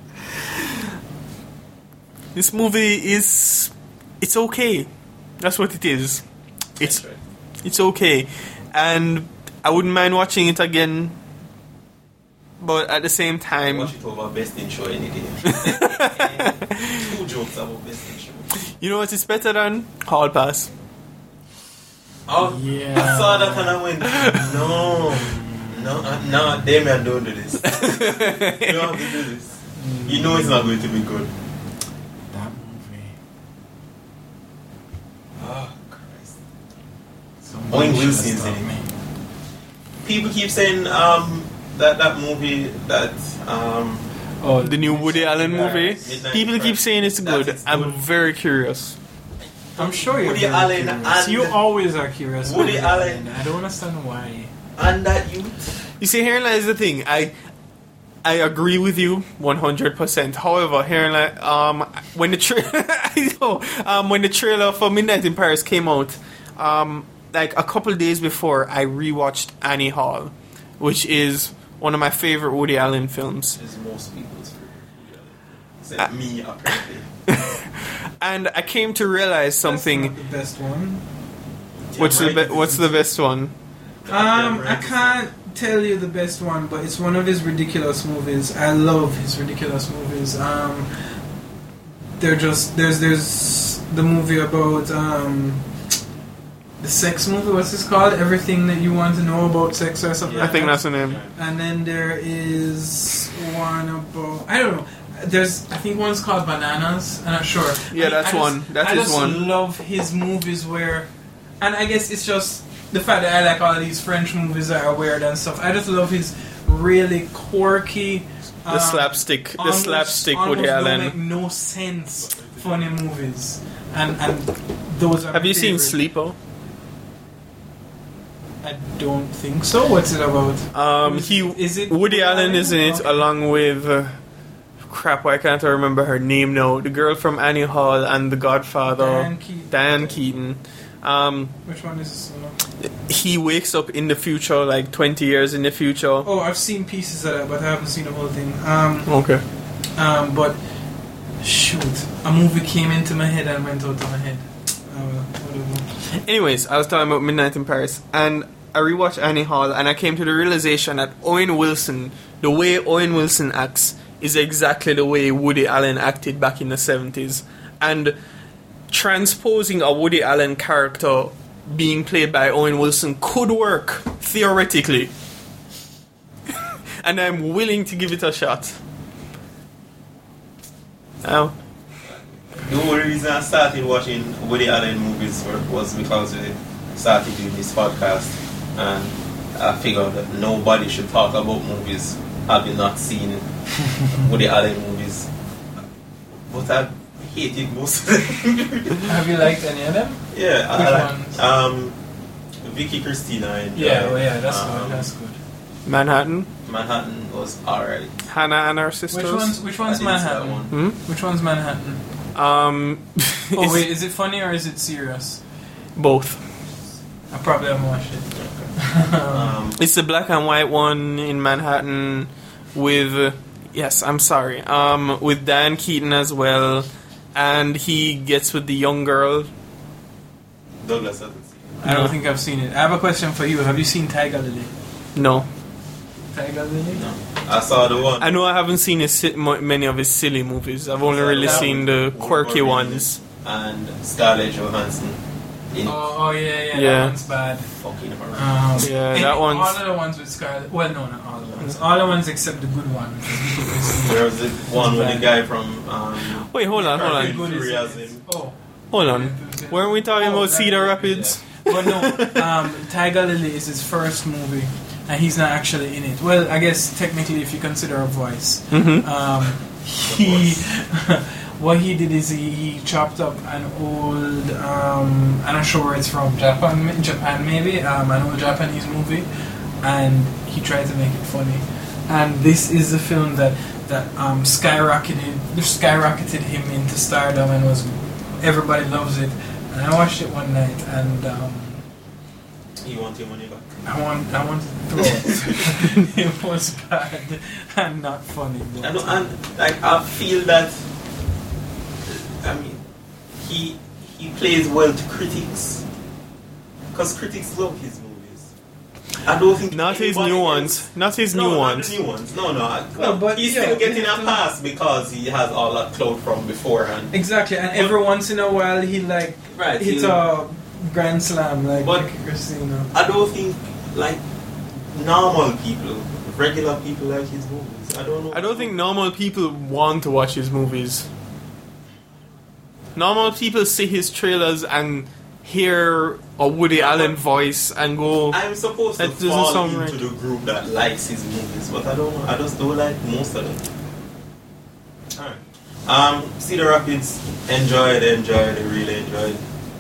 Speaker 6: This movie it's okay. That's what it is. It's okay. And I wouldn't mind watching it again, but at the same time,
Speaker 5: watch it over Best in Show any day. 2 jokes about Best in Show.
Speaker 6: You know what is better than Hall Pass?
Speaker 5: Oh yeah, I saw that and I went, no, Damien, don't do this. You don't have to do this. You know it's not going to be good.
Speaker 7: That movie.
Speaker 5: Oh Christ. Owen Wilson's in it. People keep saying that movie that
Speaker 6: the new Woody Allen movie.
Speaker 5: Midnight
Speaker 6: People keep saying it's good. I'm very curious.
Speaker 7: I'm sure you're
Speaker 5: Woody
Speaker 7: very
Speaker 5: Allen
Speaker 7: curious.
Speaker 5: and
Speaker 7: You always are curious.
Speaker 5: Woody
Speaker 7: about
Speaker 5: Allen.
Speaker 7: I don't understand why.
Speaker 5: And that youth.
Speaker 6: You see, herein lies the thing. I agree with you 100%. However, herein when the when the trailer for Midnight in Paris came out, like a couple days before, I rewatched Annie Hall, which is one of my favorite Woody Allen films.
Speaker 5: It's most people's favorite Woody Allen. Except me, apparently.
Speaker 6: And I came to realize something.
Speaker 7: That's not the best one.
Speaker 6: What's the best one?
Speaker 7: I can't tell you the best one, but it's one of his ridiculous movies. I love his ridiculous movies. There's the movie about the sex movie. What's this called? Everything That You Want to Know About Sex or something.
Speaker 6: I think that's the name.
Speaker 7: And then there is one about, I don't know. I think one's called Bananas. I'm not sure.
Speaker 6: Yeah, that's one.
Speaker 7: I just love his movies where, and I guess it's just the fact that I like all of these French movies that are weird and stuff. I just love his really quirky,
Speaker 6: The slapstick
Speaker 7: almost
Speaker 6: Woody
Speaker 7: don't
Speaker 6: Allen.
Speaker 7: make no sense funny movies, and those are.
Speaker 6: Have you seen
Speaker 7: favorite.
Speaker 6: Sleeper?
Speaker 7: I don't think so. What's it about?
Speaker 6: Woody Allen is in it along with crap. Why can't I remember her name now? The girl from Annie Hall and The Godfather, Diane Keaton.
Speaker 7: Which one is this?
Speaker 6: He wakes up in the future, like 20 years in the future.
Speaker 7: Oh, I've seen pieces of that, but I haven't seen the whole thing.
Speaker 6: Okay.
Speaker 7: But shoot, a movie came into my head and went out of my head. Whatever.
Speaker 6: Anyways, I was talking about Midnight in Paris, and I rewatched Annie Hall, and I came to the realization that Owen Wilson, the way Owen Wilson acts, is exactly the way Woody Allen acted back in the 70s. And transposing a Woody Allen character being played by Owen Wilson could work, theoretically. And I'm willing to give it a shot. Now,
Speaker 5: The only reason I started watching Woody Allen movies was because we started doing this podcast, and I figured that nobody should talk about movies having not seen Woody Allen movies. But I hated most of them.
Speaker 7: Have you liked any of them?
Speaker 5: Yeah,
Speaker 7: Which ones?
Speaker 5: Vicky Cristina. And
Speaker 7: that's good.
Speaker 6: Manhattan.
Speaker 5: Manhattan was alright.
Speaker 6: Hannah and her sisters.
Speaker 7: Which one's Manhattan? Which one's Manhattan?
Speaker 6: Oh
Speaker 7: wait, is it funny or is it serious?
Speaker 6: Both.
Speaker 7: I probably haven't watched it.
Speaker 6: It's the black and white one in Manhattan with with Diane Keaton as well, and he gets with the young girl.
Speaker 5: Douglas hasn't seen it.
Speaker 7: I don't think I've seen it. I have a question for you. Have you seen Tiger Lily?
Speaker 6: No.
Speaker 7: Tiger Lily?
Speaker 5: No. I saw the one.
Speaker 6: I know I haven't seen many of his silly movies. I've only really seen the quirky ones.
Speaker 5: And Scarlett Johansson.
Speaker 7: Yeah. That one's bad.
Speaker 5: Fucking horror.
Speaker 6: That one's...
Speaker 7: All of the ones with Scarlett... Well, no, not all the ones. All the ones except the good one.
Speaker 5: There was the one with the guy from...
Speaker 6: Wait, hold on. Hold on. Weren't we talking about Cedar Rapids?
Speaker 7: But no, Tiger Lily is his first movie, and he's not actually in it. Well, I guess technically, if you consider a voice, what he did is he chopped up an old, I'm not sure where it's from, Japan maybe, an old Japanese movie, and he tried to make it funny. And this is a film that skyrocketed him into stardom, and everybody loves it. And I watched it one night, and
Speaker 5: you want your money back?
Speaker 7: I want to throw it. It was bad and not funny.
Speaker 5: And I feel that. I mean, he plays well to critics, because critics love his movies. I don't think
Speaker 6: not his new ones. Not his new ones.
Speaker 5: Not the new ones. No. But he's still getting a pass because he has all that clout from beforehand.
Speaker 7: Exactly, and every once in a while he hits a grand slam like Christina.
Speaker 5: I don't think normal people, regular people like his movies. I don't know.
Speaker 6: I don't think normal people want to watch his movies. Normal people see his trailers and hear a Woody Allen voice and go,
Speaker 5: I'm supposed to fall into the group that likes his movies, but I don't know. I just don't like most of them. Alright. Cedar Rapids, enjoyed, really enjoyed.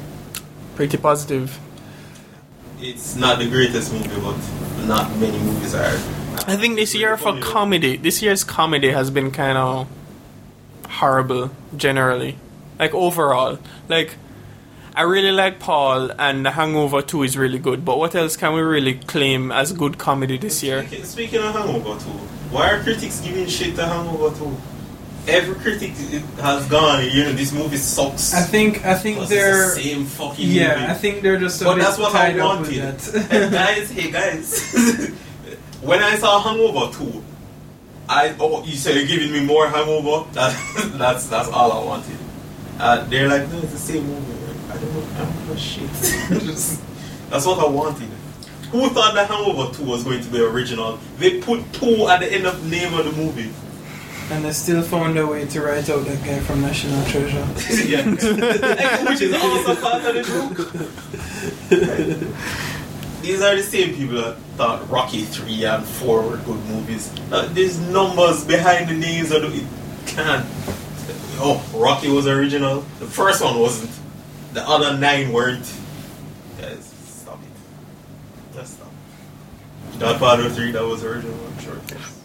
Speaker 6: Pretty positive.
Speaker 5: It's not the greatest movie, but not many movies are.
Speaker 6: I think this year for comedy, this year's comedy has been kind of horrible generally. Like overall, like I really like Paul, and The Hangover 2 is really good. But what else can we really claim as good comedy this year?
Speaker 5: Speaking of Hangover 2, why are critics giving shit to Hangover 2? Every critic has gone. You know, this movie sucks.
Speaker 7: I think they're
Speaker 5: the same fucking
Speaker 7: movie.
Speaker 5: I
Speaker 7: think they're just.
Speaker 5: But that's what I wanted. Hey guys. When I saw Hangover 2, you said you're giving me more Hangover. That's all I wanted. They're like, no, it's the same movie. I don't know shit. That's what I wanted. Who thought the Hangover 2 was going to be original? They put 2 at the end of the name of the movie.
Speaker 7: And they still found a way to write out that guy from National Treasure.
Speaker 5: Yeah. Which is also part of the joke. These are the same people that thought Rocky 3 and 4 were good movies. There's numbers behind the names of it can't. Oh, Rocky was original. The first one wasn't. The other 9 weren't. Guys, stop it. Let's stop. Godfather 3, that was original, I'm sure it was.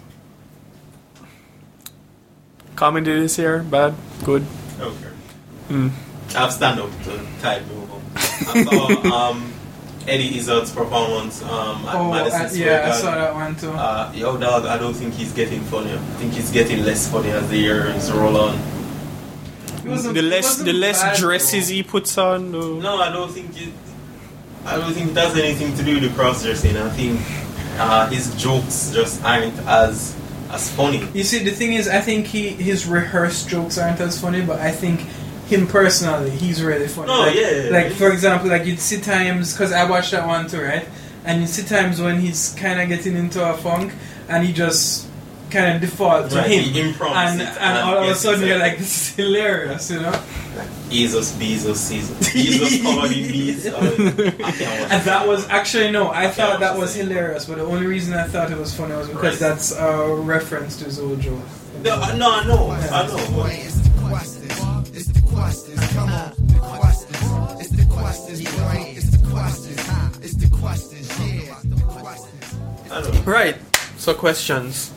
Speaker 6: Comedy this year, bad, good.
Speaker 5: Okay. I've stand up to Tide Move. I saw Eddie Izzard's performance at Madison Square Garden.
Speaker 7: I saw that one too.
Speaker 5: Yo, dog, I don't think he's getting funnier. I think he's getting less funny as the years roll on.
Speaker 6: The less dresses he puts on.
Speaker 5: No, I don't think it has anything to do with the cross-dressing. I think his jokes just aren't as funny.
Speaker 7: You see, the thing is, I think his rehearsed jokes aren't as funny, but I think him personally, he's really funny.
Speaker 5: Oh, yeah.
Speaker 7: For example, you'd see times, because I watched that one too, right? And you see times when he's kind of getting into a funk, and he just kind of default to him. And all of a sudden you're like, this is hilarious, you know?
Speaker 5: Like, Bezos, comedy beats.
Speaker 7: And that was, actually, no, I thought that was hilarious, but the only reason I thought it was funny was because that's a reference to his old joke.
Speaker 5: No, I know.
Speaker 8: It's the questions, come on. The questions. It's the questions, boy. It's the questions. It's the questions, yeah. The questions.
Speaker 6: Right. So questions.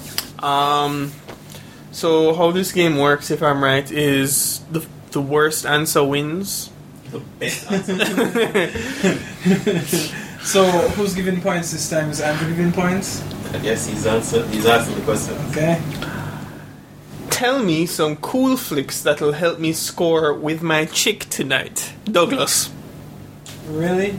Speaker 6: So how this game works, if I'm right, is the worst answer wins.
Speaker 5: The best answer.
Speaker 7: So who's giving points this time? Is Andrew giving points?
Speaker 5: I guess he's asking the question.
Speaker 7: Okay.
Speaker 6: Tell me some cool flicks that'll help me score with my chick tonight. Douglas.
Speaker 7: Really?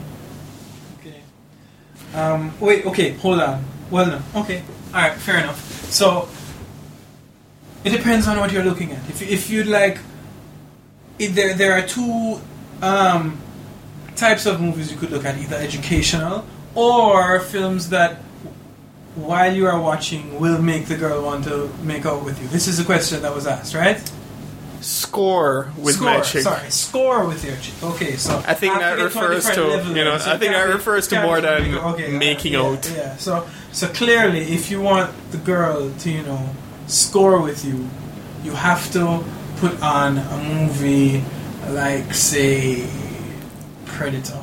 Speaker 7: Okay. Wait, okay, hold on. Well, no. Okay. Alright, fair enough. So, it depends on what you're looking at. If you'd like... There are two types of movies you could look at. Either educational or films that, while you are watching, will make the girl want to make out with you. This is a question that was asked, right?
Speaker 6: Score with my chick.
Speaker 7: Sorry, score with your chick. Okay, so
Speaker 6: I think that refers to more than making out.
Speaker 7: Yeah. So clearly, if you want the girl to score with you, you have to put on a movie like, say, Predator.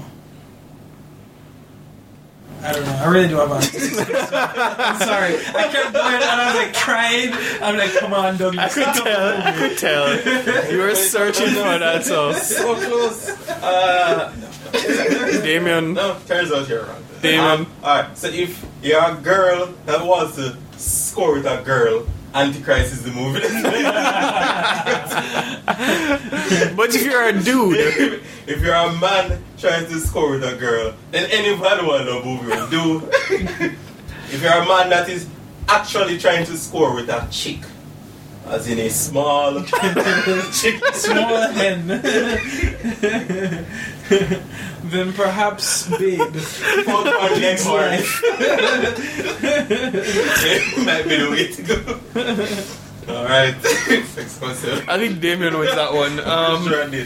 Speaker 7: I don't know. I really do have answers. I'm sorry. I kept going and I was crying. I'm like, come on, Douglas.
Speaker 6: I could tell. You were searching for an answer.
Speaker 5: So close.
Speaker 6: Damien.
Speaker 5: No, turns out you're wrong.
Speaker 6: Damien.
Speaker 5: Alright, so if you're a girl that wants to score with a girl, Antichrist is the movie.
Speaker 6: But if you're a dude,
Speaker 5: if you're a man trying to score with a girl, then any bad one of movie will do. If you're a man that is actually trying to score with a chick, as in a small chick,
Speaker 7: small hen, then perhaps Babe.
Speaker 5: Fuck on next life. Might be the way to go. Alright. Expensive.
Speaker 6: I think Damien wins that one.
Speaker 5: Sure I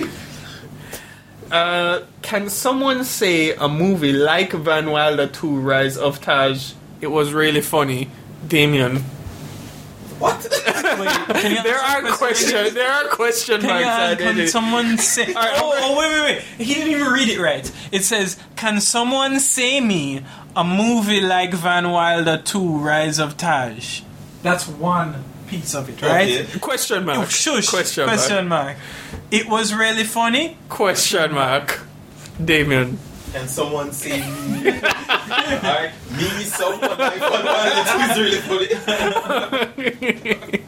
Speaker 5: did.
Speaker 6: Can someone say a movie like Van Wilder 2 Rise of Taj, it was really funny? Damien.
Speaker 5: What?
Speaker 6: There are question marks.
Speaker 7: Can someone say? Wait! He didn't even read it right. It says, "Can someone say me a movie like Van Wilder 2: Rise of Taj?" That's one piece of it, right?
Speaker 6: Okay. Question mark.
Speaker 7: Oh, shush.
Speaker 6: Question
Speaker 7: mark. It was really funny.
Speaker 6: Question mark. Damien.
Speaker 5: Can someone say me? Alright, me, someone like Van Wilder 2 is really funny.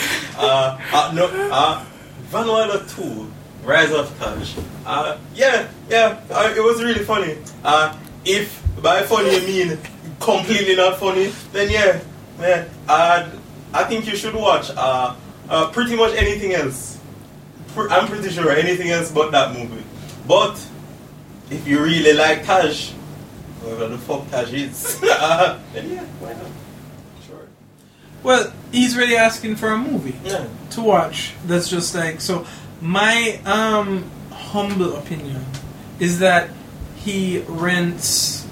Speaker 5: Van Wilder 2, Rise of Taj. It was really funny. If by funny you mean completely not funny, then I think you should watch pretty much anything else. I'm pretty sure anything else but that movie. But if you really like Taj, whoever the fuck Taj is, then why not? Sure.
Speaker 7: Well, he's really asking for a movie to watch. That's just like, so my humble opinion is that he rents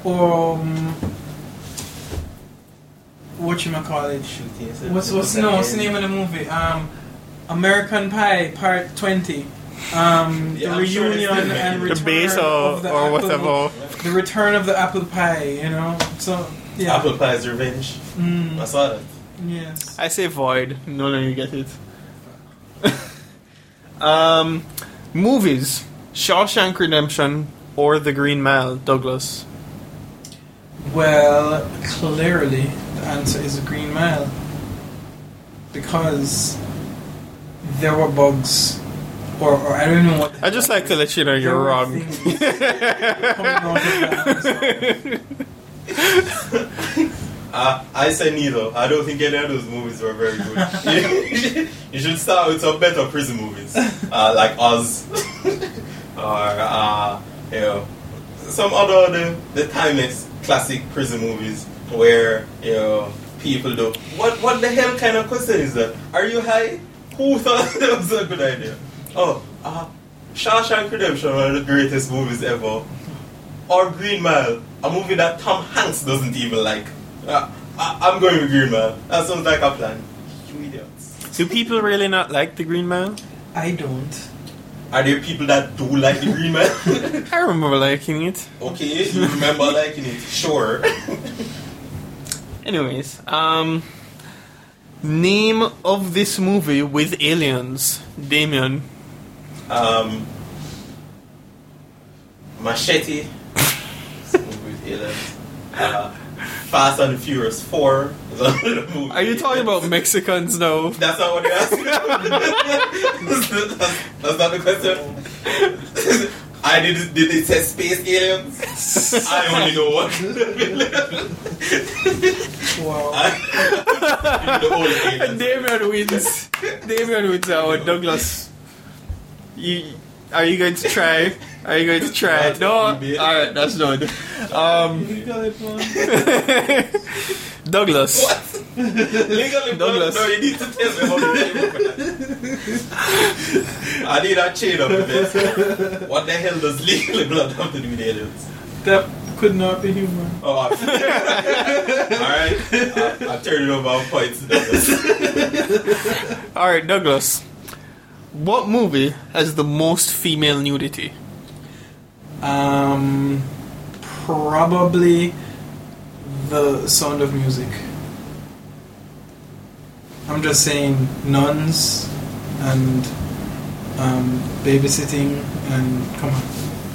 Speaker 7: whatchamacallit? What's the name of the movie? American Pie Part 20. The reunion and return
Speaker 6: the base
Speaker 7: of the
Speaker 6: or
Speaker 7: apple,
Speaker 6: whatever.
Speaker 7: The return of the apple pie, you know. So yeah.
Speaker 5: Apple Pie's Revenge. I saw that.
Speaker 7: Yes.
Speaker 6: I say void. No, you get it. Movies: Shawshank Redemption or The Green Mile, Douglas.
Speaker 7: Well, clearly the answer is The Green Mile because there were bugs. Or I don't know what.
Speaker 6: I just like to let you know you're wrong.
Speaker 5: I say neither. I don't think any of those movies were very good. You should start with some better prison movies, like Oz, or some other the timeless classic prison movies where people do. What the hell kind of question is that? Are you high? Who thought that was a good idea? Shawshank Redemption, one of the greatest movies ever. Or Green Mile, a movie that Tom Hanks doesn't even like. I'm going with Green Mile. That sounds like a plan. You idiots.
Speaker 6: Do people really not like The Green Mile?
Speaker 7: I don't.
Speaker 5: Are there people that do like The Green Mile?
Speaker 6: I remember liking it.
Speaker 5: Okay, you remember liking it. Sure.
Speaker 6: Anyways, name of this movie with aliens, Damien.
Speaker 5: Machete. Movie with aliens. Fast and the Furious 4 is another movie.
Speaker 6: Are you talking about Mexicans now?
Speaker 5: That's not what you're asking. That's not the question. Did it say space aliens? I only know one.
Speaker 7: Wow.
Speaker 5: The old aliens.
Speaker 6: Damien wins out. Douglas, are you going to try? Are you going to try? No. Alright, that's done. Douglas.
Speaker 5: What? Legally,
Speaker 6: Douglas.
Speaker 5: No, you need to tell me how to I need a chain up with this. What the hell does legally blood have to do with aliens?
Speaker 7: That could not be human.
Speaker 5: Oh, alright. I'll turn it over on points to Douglas.
Speaker 6: Alright, Douglas. What movie has the most female nudity?
Speaker 7: Probably The Sound of Music. I'm just saying nuns and babysitting and come on.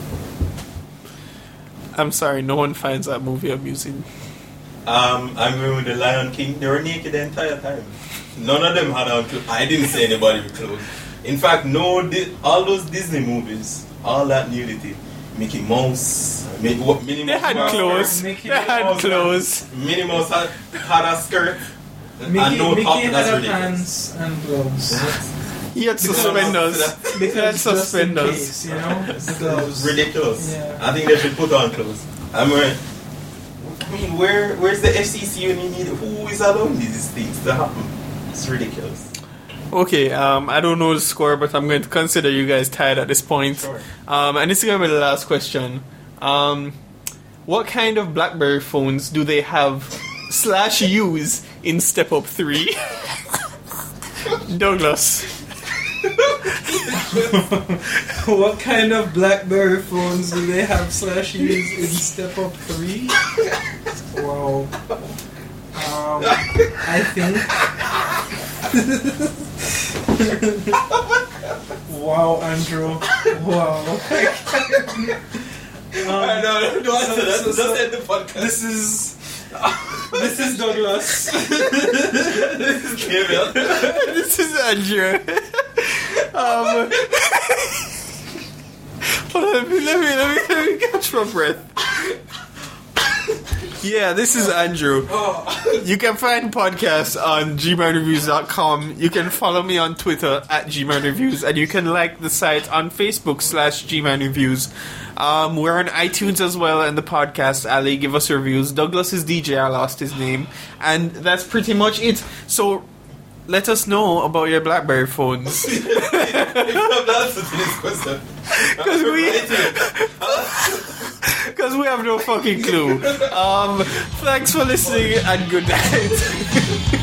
Speaker 6: I'm sorry, no one finds that movie amusing.
Speaker 5: I'm going with The Lion King. They were naked the entire time. None of them had on clothes. I didn't say anybody with clothes. In fact, all those Disney movies, all that nudity. Mickey Mouse, Minnie Mouse.
Speaker 6: They had clothes. They had clothes.
Speaker 5: Minnie Mouse had a skirt.
Speaker 7: Mickey had pants and gloves.
Speaker 6: He had suspenders. He had suspenders.
Speaker 7: You know, gloves.
Speaker 5: Ridiculous.
Speaker 7: Yeah.
Speaker 5: I think they should put on clothes. I mean, where's the FCC when you need it? Who is allowing these things to happen? It's ridiculous.
Speaker 6: Okay, I don't know the score, but I'm going to consider you guys tied at this point.
Speaker 5: Sure.
Speaker 6: And this is going to be the last question. What kind of BlackBerry phones do they have /use in Step Up 3? Douglas.
Speaker 7: What kind of BlackBerry phones do they have /use in Step Up 3? Wow. I think. Wow, Andrew. Wow.
Speaker 5: Don't answer that. Just end the podcast.
Speaker 7: This is Douglas.
Speaker 5: This is Gabriel.
Speaker 6: This is Andrew. Hold on, let me catch my breath. Yeah, this is Andrew. You can find podcasts on gmanreviews.com. You can follow me on Twitter at gmanreviews, and you can like the site on Facebook /gmanreviews. We're on iTunes as well, and the podcast alley. Give us reviews. Douglas is DJ. I lost his name, and that's pretty much it. So let us know about your BlackBerry phones. Because we have no fucking clue. Thanks for listening, and good night.